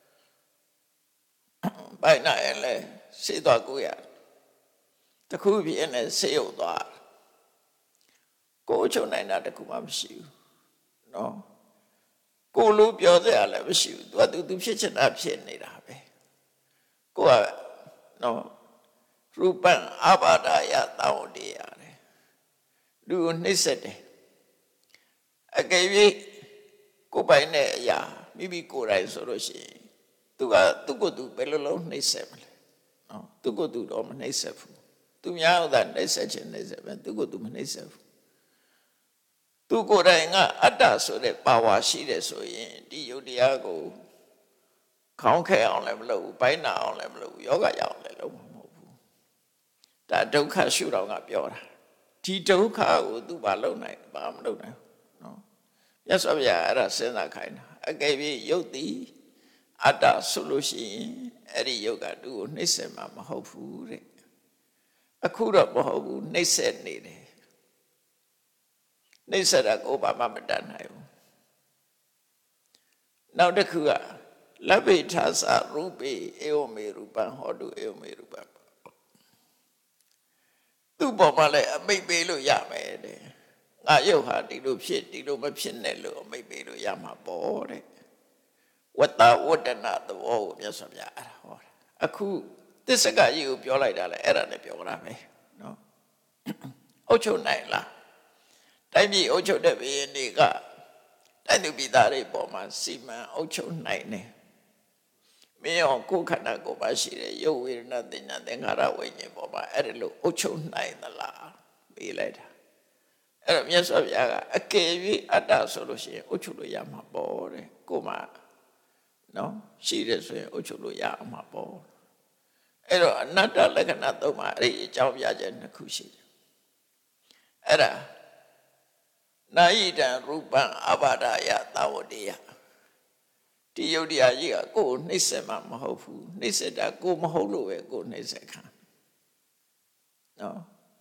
ဘိုင်နာရဲ့လေစေသွားကိုရတခုပြင်းနဲ့စေယုံသွားကိုအချုပ်နိုင်တာတခုမှမရှိဘူးနော်ကိုလိုပြောစရာလည်းမရှိဘူး तू က तू ဖြစ်ချင်တာဖြစ်နေတာပဲကိုကနော်ရူပံအဘာဒယတောင်းတရတယ်လူကိုနှိမ့်ဆက်တယ်အကယ်၍ကိုပိုင်တဲ့အရာမိမိကိုယ်တိုင်ဆိုလို့ရှိရင် तू ကသူ့ကိုယ်သူဘယ်လိုလုံးနှိမ့်ဆက်မလဲနော်သူ့ကိုယ်သူတော့မနှိမ့်ဆက်ဘူးသူများဥသာနှိမ့်ဆက်ခြင်းနှိမ့်ဆက်ပဲသူ့ကိုယ်သူမနှိမ့်ဆက်ဘူးသူကိုယ်တိုင်ကအတ္တဆိုတဲ့ပါဝါရှိတယ်ဆိုရင်ဒီယုတ်တရားကိုခေါင်းခဲအောင်လည်းမလုပ်ဘူးဘိုင်းနာအောင်လည်းမလုပ်ဘူးယောဂရအောင်လည်းလုပ်မှာမဟုတ်ဘူးဒါဒုက္ခရှုတော်ကပြောတာဒီဒုက္ခကိုသူဘာလုပ်နိုင်ဘာမလုပ်နိုင်နော်မြတ်စွာဘုရားအဲ့ဒါစဉ်းစားခိုင်းတာအကယ်၍ယုတ်တိအတ္တဆိုလို့ရှိရင်အဲ့ဒီယုတ်ကသူ့ကိုနှိမ့်ဆက်မှာမဟုတ်ဘူးတဲ့အခုတော့မဟုတ်ဘူးနှိမ့်ဆက်နေတယ်နှိမ့်ဆက်တာကိုဘာမှမတတ်နိုင်ဘူးနောက်တစ်ခုကလဗ္ဗေထာသရူပေဧဝမေရူပံဟောတုဧဝမေရူပံသူ့ပေါ်မှာလည်းအမိတ်ပေးလို့ရမယ်တဲ့ငါရုပ်ဟာဒီလိုဖြစ်ဒီလိုမဖြစ်နဲ့လို့အမိတ်ပေးလို့ရမှာပေါ့တဲ့ဝတ္တဝတ္တနာသဘောကိုမြတ်စွာဘုရားအဲ့ဒါဟောတာအခုသစ္စကကြီးကိုပြောလိုက်တာလေအဲ့ဒါနဲ့ပြောတာပဲနော်အုတ်ချုပ်နိုင်လားတိုင်းပြည်အုတ်ချုပ်တဲ့ဘုရင်တွေကတိုင်းသူပြည်သားတွေပေါ်မှာစီမံအုတ်ချုပ်နိုင်တယ်မင်းရောကိုယ်ခန္ဓာကိုယ်ပါရှိတဲ့ရုပ်ဝေဒနာသင်ညာသင်္ခါရဝိညာဉ်ပေါ်မှာအဲ့ဒါလို့အုတ်ချုပ်နိုင်သလားမေးလိုက်တာအဲ့တော့မြတ်စွာဘုရားကအကယ်၍အတ္တဆိုလို့ရှိရင်အုတ်ချုပ်လို့ရမှာပေါ့တဲ့ကိုယ်မှာနော်ရှိတယ်ဆိုရင်အုတ်ချုပ်လို့ရမှာပေါ့အဲ့တော့အနတ္တလက္ခဏာသုံးပါအဲ့ဒီအကြောင်းပြချက်နှစ်ခုရှိတယ်အဲ့ဒါနာယိတံရူပံအဘာဒယသဝတိယဒီယုတ်တရားကြီးကကိုယ်နှိမ့်ဆက်မှာမဟုတ်ဘူးနှိမ့်ဆက်တာကိုယ်မဟုတ်လို့ပဲကိုယ်နှိမ့်ဆက်ခံနော်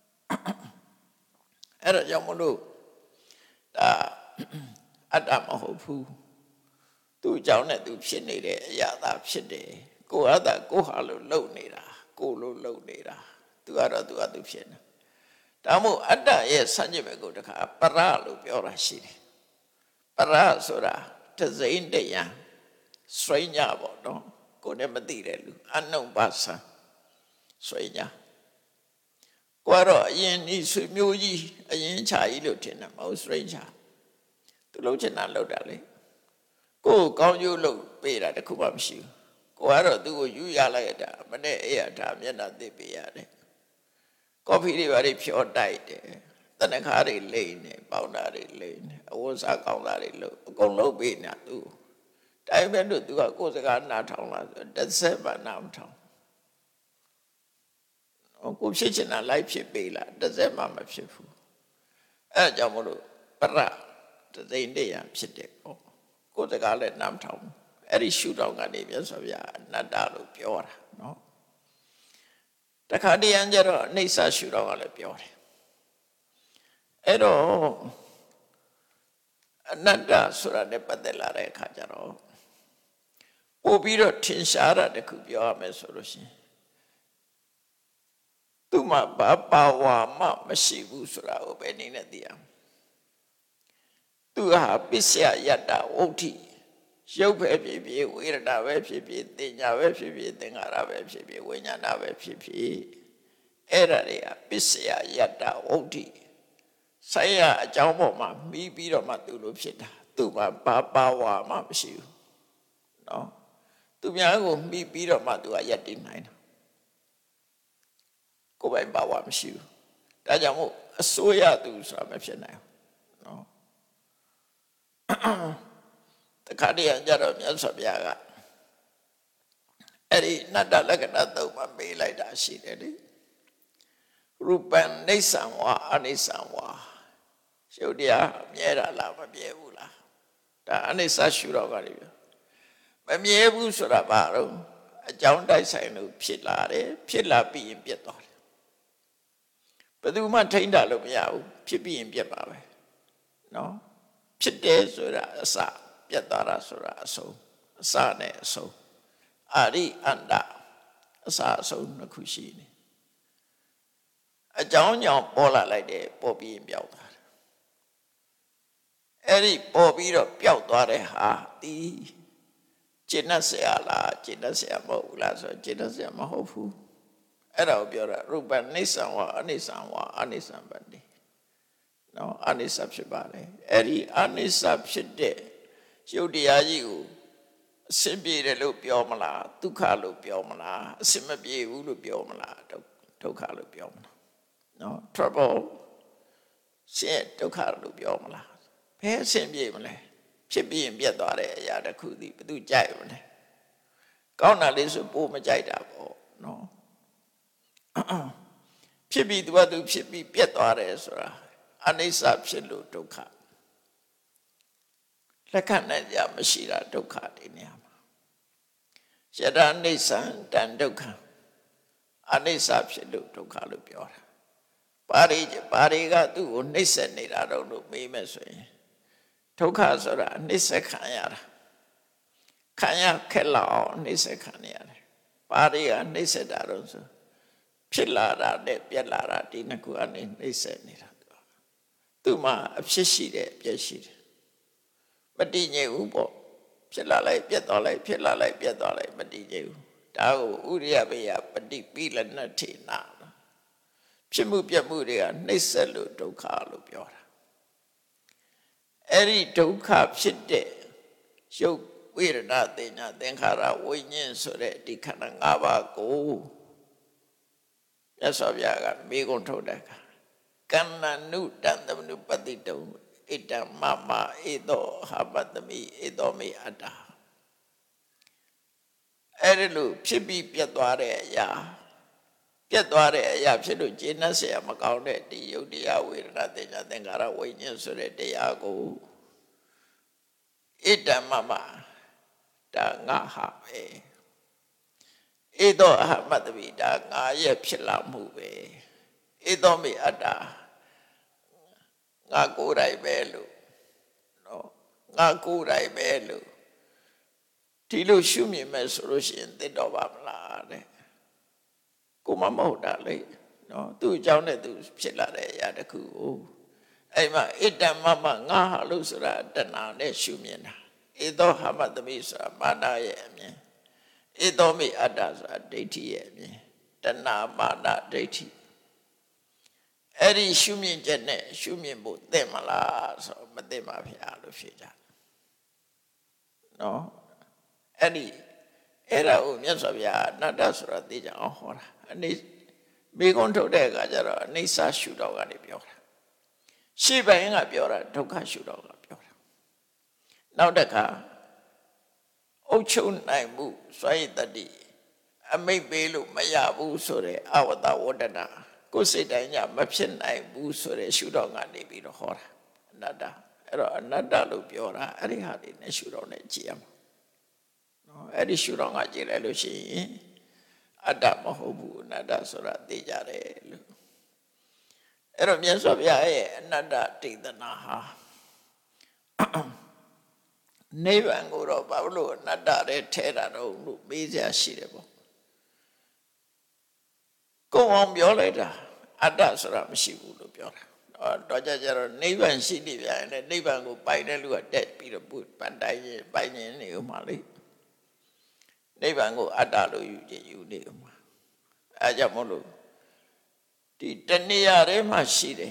အဲ့တော့ကြောင့်မလို့ဒါအတ္တမဟုတ်ဘူးသူ့အကြောင်းနဲ့သူဖြစ်နေတဲ့အရာသာဖြစ်တယ်ကိုယ်ဟာသာကိုယ်ဟာလို့လုံနေတာကိုယ်လို့လုံနေတာသူကတော့သူကသူဖြစ်နေဒါမို့အတ္တရဲ့ဆန့်ကျင်ဘက်ကိုတခါပရလို့ပြောတာရှိတယ်ပရဆိုတာတစိမ့်တယံဆွေညာပေါ့နော်ကိုယ်နဲ့မသိတဲ့လူအနုပါဆံဆွေညာကိုကတော့အရင်ဒီဆွေမျိုးကြီးအရင်ချာကြီးလို့ထင်တယ်မဟုတ်ဆွေညာသူလှုပ်ချင်တာလှုပ်တာလေကိုယ်ကောင်းကျိုးလှုပ်ပေးတာတခုမှမရှိဘူးကိုကတော့သူ့ကိုယူရလိုက်တာမနဲ့အဲ့ရဒါမျက်နှာသိပေးရတယ်ကော်ဖီတွေဘာတွေဖြောတိုက်တယ်တနခါတွေလိမ့်နေပေါင်းတာတွေလိမ့်နေအဝတ်စားကောင်းတာတွေလို့အကုန်လုံးပေးနေတာသူတိုင်းပဲလို့သူကကိုယ်စကားနားထောင်လာဆိုတစ်ဆက်မှနားမထောင်ကိုဖြစ်ချင်တာလိုက်ဖြစ်ပေးလားတစ်ဆက်မှမဖြစ်ဘူးအဲကြောင့်မလို့ပရတသိမ့်တည်းရဖြစ်တယ်ပေါ့ကိုယ်စကားလည်းနားမထောင်အဲ့ဒီရှုထောင့်ကနေမြတ်စွာဘုရားအနတ္တလို့ပြောတာနော်တခါတည်းကျတော့အိဋ္ဌရှုတော့ကလည်းပြောတယ်အဲ့တော့အနတ္တဆိုတာနဲ့ပတ်သက်လာတဲ့အခါကျတော့ပို့ပြီးတော့ထင်ရှားတာတခုပြောရမယ်ဆိုလို့ရှိရင်သူ့မှာဘာပါဝါမှမရှိဘူးဆိုတာကိုပဲနေနဲ့သိရမယ်သူဟာပစ္စယယတ္တဝဋ္ဌိရုပ်ပဲဖြစ်ဖြစ်ဝေဒနာပဲဖြစ်ဖြစ်သင်ညာပဲဖြစ်ဖြစ်သင်္ခါရပဲဖြစ်ဖြစ်ဝိညာဏပဲဖြစ်ဖြစ်အဲ့ဒါတွေကပစ္စယယတ္တဝဋ္ဌိဆိုင်ရာအကြောင်းပေါ်မှာမိပြီးတော့မှသူလိုဖြစ်တာသူ့မှာဘာပါဝါမှမရှိဘူးနော်သူများကိုမိပြီးတော့မှသူကယက်တည်နိုင်တာကိုယ်ပိုင်ပါဝါမရှိဘူးဒါကြောင့်မို့အစိုးရသူဆိုတာမဖြစ်နိုင်ဘူးနော်တခါတည်းကြတော့မြတ်စွာဘုရားကအဲ့ဒီနတ္တလက္ခဏာသုံးပါမေးလိုက်တာရှိတယ်လေရူပံနေဆံဝါအနိဆံဝါရုပ်တရားမြဲတာလားမမြဲဘူးလားဒါအနိစ္စရှုတော့ကလေးပြောမမြဲဘူးဆိုတာဘာလို့အကြောင်းတိုက်ဆိုင်လို့ဖြစ်လာတယ်ဖြစ်လာပြီးရင်ပြတ်သွားတယ်ဘယ်သူမှထိန်းတာလို့မရဘူးဖြစ်ပြီးရင်ပြတ်ပါပဲနော်ဖြစ်တယ်ဆိုတာအစပြတ်သွားတာဆိုတာအဆုံးအစနဲ့အဆုံးအာရိအန္တအစအဆုံးနှစ်ခုရှိနေအကြောင်းကြောင့်ပေါ်လာလိုက်တယ်ပေါ်ပြီးရင်ပျောက်သွားတယ်အဲ့ဒီပေါ်ပြီးတော့ပျောက်သွားတဲ့ဟာဒီကျင့်တ်ဆရာလားကျင့်တ်ဆရာမဟုတ်ဘူးလားဆိုကျင့်တ်ဆရာမဟုတ်ဘူးအဲ့ဒါကိုပြောတာရူပနိစ္စံဝါအနိစ္စံဝါအနိစ္စံပတ္တိနော်အနိစ္စဖြစ်ပါတယ်အဲ့ဒီအနိစ္စဖြစ်တဲ့ရုပ်တရားကြီးကိုအစင်ပြေတယ်လို့ပြောမလားဒုက္ခလို့ပြောမလားအစင်မပြေဘူးလို့ပြောမလားဒုက္ခလို့ပြောမလားနော် trouble ရှင်းဒုက္ခလို့ပြောမလားဘယ်အစင်ပြေမလဲဖြစ်ပြီးရင်ပြတ်သွားတဲ့အရာတစ်ခုသည်ဘယ်သူကြိုက်မလဲကောင်းတာလေးဆိုပို့မကြိုက်တာပေါ့နော်ဖြစ်ပြီးသူကသူဖြစ်ပြီးပြတ်သွားတယ်ဆိုတာအနိစ္စဖြစ်လို့ဒုက္ခလက်ခံနိုင်ကြမရှိတာဒုက္ခဒီနေရာမှာယတအနိစ္စံတန်ဒုက္ခအနိစ္စဖြစ်လို့ဒုက္ခလို့ပြောတာပါရိပါရိကသူ့ကိုနှိမ့်ဆက်နေတာတော့လို့မေးမယ်ဆိုရင်ဒုက္ခဆိုတာနှိမ့်ဆက်ခံရတာခံရခက်လောက်အောင်နှိမ့်ဆက်ခံရတယ်ပါရိကနှိမ့်ဆက်တာတော့ဆိုဖြစ်လာတာနဲ့ပြက်လာတာဒီနှစ်ခုအနေနှိမ့်ဆက်နေတာသူ့မှာအဖြစ်ရှိတယ်အပြည့်ရှိတယ်မတည်ငြိမ်ဘူးပေါ့ဖြစ်လာလိုက်ပြတ်သွားလိုက်ဖြစ်လာလိုက်ပြတ်သွားလိုက်မတည်ငြိမ်ဘူးဒါကိုဥရိယဘေယပฏิပိလနထေနာဖြစ်မှုပြတ်မှုတွေကနှိမ့်ဆက်လို့ဒုက္ခလို့ပြောတာအဲ့ဒီဒုက္ခဖြစ်တဲ့ရုပ်ဝေဒနာသင်ညာသင်္ခါရဝိညာဉ်ဆိုတဲ့ဒီခန္ဓာ၅ပါးကိုမြတ်စွာဘုရားကမေးခွန်းထုတ်တဲ့အခါကန္နနုတန်တမနုပတိတုံဣတံမမဧသောဟာပတမိဧသောမေအတ္တအဲ့ဒီလိုဖြစ်ပြီးပြတ်သွားတဲ့အရာပြတ်သွားတဲ့အရာဖြစ်လို့ကျေနပ်เสียမကောင်းတဲ့ဒီယုတ်တရားဝေဒနာသင်္ညာသင်္ခါရဝိညာဉ်ဆိုတဲ့တရားကိုဣတံမမဒါငါဟာပဲဧသောအဟမတမိဒါငါရဲ့ဖြစ်လာမှုပဲဧသောမေအတ္တငါကိုယ်တိုင်ပဲလို့နော်ငါကိုယ်တိုင်ပဲလို့ဒီလိုရှုမြင်မဲ့ဆိုလို့ရှိရင်သိတော့ပါမလားတဲ့ကိုမမဟုတ်တာလေနော်သူ့အကြောင်းနဲ့သူဖြစ်လာတဲ့အရာတစ်ခုကိုအဲ့မှာဣတံမမငါဟာလို့ဆိုတာတဏှာနဲ့ရှုမြင်တာဧသောဟမတမိဆိုတာမာနရဲ့အမြင်ဧသောမေအတ္တဆိုတာဒိဋ္ဌိရဲ့အမြင်တဏှာမာနဒိဋ္ဌိအဲ့ဒီရှုမြင်ချက်နဲ့ရှုမြင်ဖို့သိမလားဆိုမသိပါဗျာလို့ဖြေကြနော်အဲ့ဒီအဲ့ဒါကိုမြတ်စွာဘုရားအနတ္တဆိုတာသိကြအောင်ဟောတာအနေမိကုံးထုတ်တဲ့အခါကျတော့အိဋ္ဌရှုတော့ကနေပြောတာရှေ့ပိုင်းကပြောတာဒုက္ခရှုတော့ကပြောတာနောက်တစ်ခါအုပ်ချုပ်နိုင်မှုစွမ်းရည်တတိအမိတ်ပေးလို့မရဘူးဆိုတဲ့အဝတ္တဝတ္တနာကိုယ်စိတ်တိုင်းညမဖြစ်နိုင်ဘူးဆိုတဲ့ရှုတော့ကနေပြီးတော့ဟောတာအနတ္တအဲ့တော့အနတ္တလို့ပြောတာအဲ့ဒီဟာတွေနဲ့ရှုတော့နဲ့ကြည်ရမှာနော်အဲ့ဒီရှုတော့ကကြည်လိုက်လို့ရှိရင်အတ္တမဟုတ်ဘူးအနတ္တဆိုတာသိကြတယ်လို့အဲ့တော့မြတ်စွာဘုရားရဲ့အနတ္တဒေသနာဟာနိဗ္ဗာန်ကိုတော့ဘာလို့အနတ္တတဲ့ထဲတာတော့လို့မေးစရာရှိတယ်ပေါ့ကိုယ်အောင်ပြောလိုက်တာအတ္တဆိုတာမရှိဘူးလို့ပြောတာတော့ကြကြတော့နိဗ္ဗာန်ရှိနေပြန်တယ်နိဗ္ဗာန်ကိုပိုင်တဲ့လူကတက်ပြီးတော့ပန်တိုင်းရင်ပိုင်ရင်နေဦးမှာလေနိဗ္ဗာန်ကိုအတ္တလို့ယူခြင်းယူနေဦးမှာအဲကြောင့်မို့လို့ဒီတဏှာထဲမှာရှိတယ်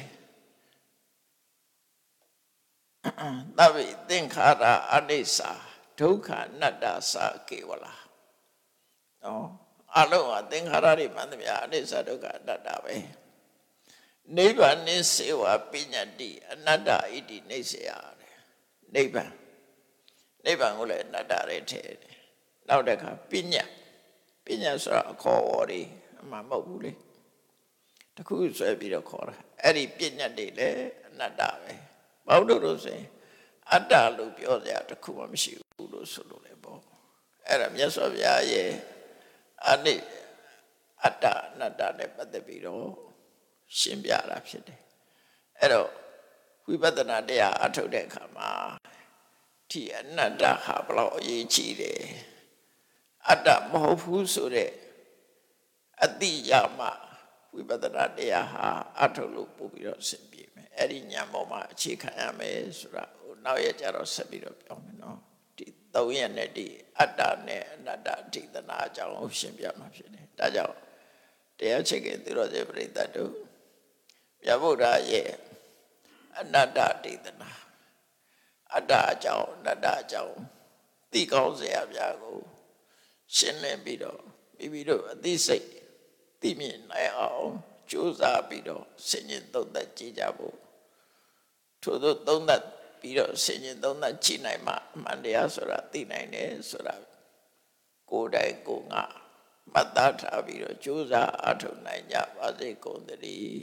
သဗ္ဗေသင်္ခါရအနိစ္စဒုက္ခအနတ္တသာကေဝလာနော်အလုံးကသင်္ခါရတွေမှန်သမျှအနိစ္စဒုက္ခအနတ္တပဲနိဗ္ဗာန်နိစေဝပညာတိအနတ္တဣတိနေစေရတယ်နိဗ္ဗာန်နိဗ္ဗာန်ကိုလည်းအနတ္တရဲထဲတယ်နောက်တစ်ခါပညာပညာဆိုတာအခေါ်အဝေါ်တွေအမှမဟုတ်ဘူးလေတခုဆွဲပြီးတော့ခေါ်တာအဲ့ဒီပညာတွေလည်းအနတ္တပဲဘာလို့လို့ဆိုရင်အတ္တလို့ပြောစရာတခုမှမရှိဘူးလို့ဆိုလို့လေပေါ့အဲ့ဒါမြတ်စွာဘုရားရဲ့အနိအတ္တအနတ္တနဲ့ပတ်သက်ပြီးတော့ရှင်းပြတာဖြစ်တယ်အဲ့တော့ဝိပဿနာတရားအထုတ်တဲ့အခါမှာဒီအနတ္တဟာဘလောက်အရေးကြီးတယ်အတ္တမဟုတ်ဘူးဆိုတဲ့အတိယမှာဝိပဿနာတရားဟာအထုတ်လို့ပို့ပြီးတော့ဆင်ပြေမယ်အဲ့ဒီဉာဏ်ပေါ်မှာအခြေခံရမယ်ဆိုတာဟိုနောက်ရကြတော့ဆက်ပြီးတော့ပြောမယ်နော်ဒီသုံးရက်နဲ့ဒီအတ္တနဲ့အနတ္တဒိဋ္ဌနာအကြောင်းကိုရှင်းပြမှာဖြစ်တယ်ဒါကြောင့်တရားချက်ကသူတော်စင်ပြိတ္တတို့မြတ်ဗုဒ္ဓရဲ့အနတ္တဒိဋ္ဌနာအတ္တအကြောင်းအနတ္တအကြောင်းသိကောင်းစရာပြာကိုရှင်းလင်းပြီးတော့မိမိတို့အသိစိတ်သိမြင်နိုင်အောင်ကြိုးစားပြီးတော့ဆင်ញင်သုံးသပ်ကြည့်ကြဖို့ထို့သောသုံးသပ်ပြီးတော့ဆင်ញင်သုံးသပ်ကြည့်နိုင်မှအမှန်တရားဆိုတာသိနိုင်တယ်ဆိုတာကိုယ်တိုင်ကိုယ်ငါမှတ်သားထားပြီးတော့ကြိုးစားအထောက်နိုင်ကြပါစေကုန်သတည်း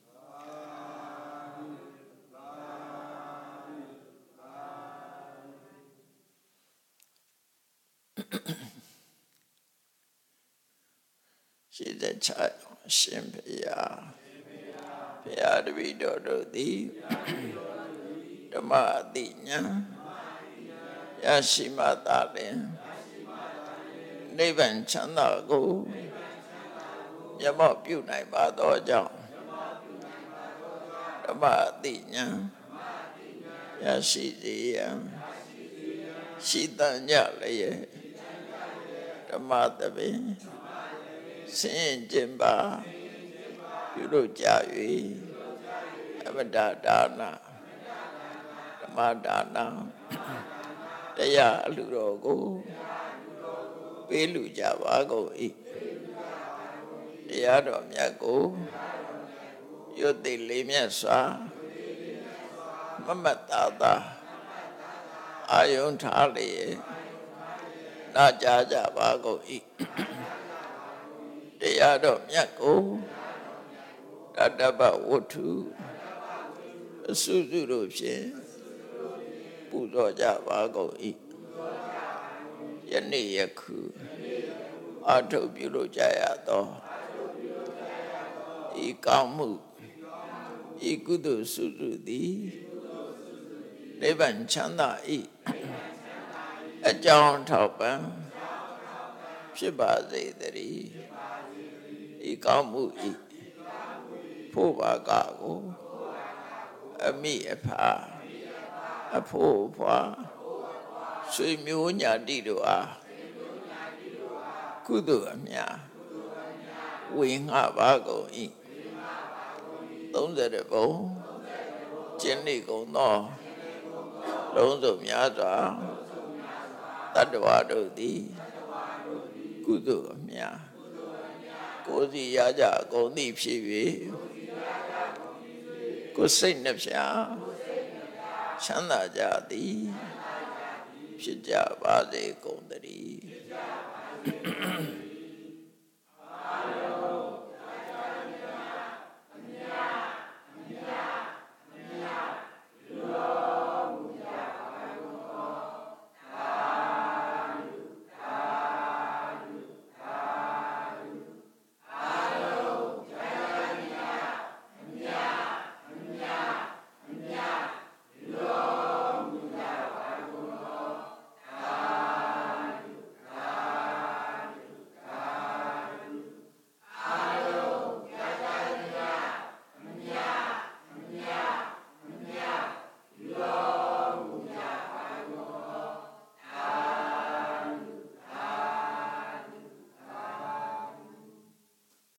ရှိတဲ့ချာရှင်ဘုရားဘုရားတပည့်တော်တို့သည်ဓမ္မအသိဉာဏ်ရရှိမှသာလျှင်နိဗ္ဗာန်ချမ်းသာကိုမျက်မှောက်ပြုနိုင်ပါသောကြောင့်ဓမ္မအသိဉာဏ်ရရှိစေရန်ရှိတန်ကြလျက်ဓမ္မသဘင်ဆင်းကျင်ပါပြုလို့ကြ၍အမတဒါနဓမ္မဒါနတရားအလှတော်ကိုပေးလူကြပါကုန်၏တရားတော်မြတ်ကိုရွတ်သိလေးမြတ်စွာမမတ်တာသာအာယုန်ထားလျက်နာကြားကြပါကုန်၏တရားတော်မြတ်ကိုတတ္တပဝတ္ထုအစုစုတို့ဖြင့်ပူဇော်ကြပါကုန်၏ယနေ့ယခုအထုပ်ပြုလို့ကြရသောဤကောင်းမှုဤကုသိုလ်စုစုသည်နိဗ္ဗာန်ချမ်းသာ၏အကြောင်းထောက်ပံ့ဖြစ်ပါစေတည်းဤကောင်းမှုဤဖို့ပါကကိုအမိအဖအဖို့အဖွာဆွေမျိုးညာတိတို့အားကုသိုလ်အမြတ်ဝေငှပါကုန်၏သုံးဆယ်ဘုံကျင့်နေကုန်သောလုံးစုံများစွာတတ္တဝါတို့သည်ကုသိုလ်အမြတ်ကိုယ်စီရကြကုန်သည်ဖြစ်၍ကိုယ်စိတ်နှပြချမ်းသာကြသည်ဖြစ်ကြပါစေကုန်သတည်း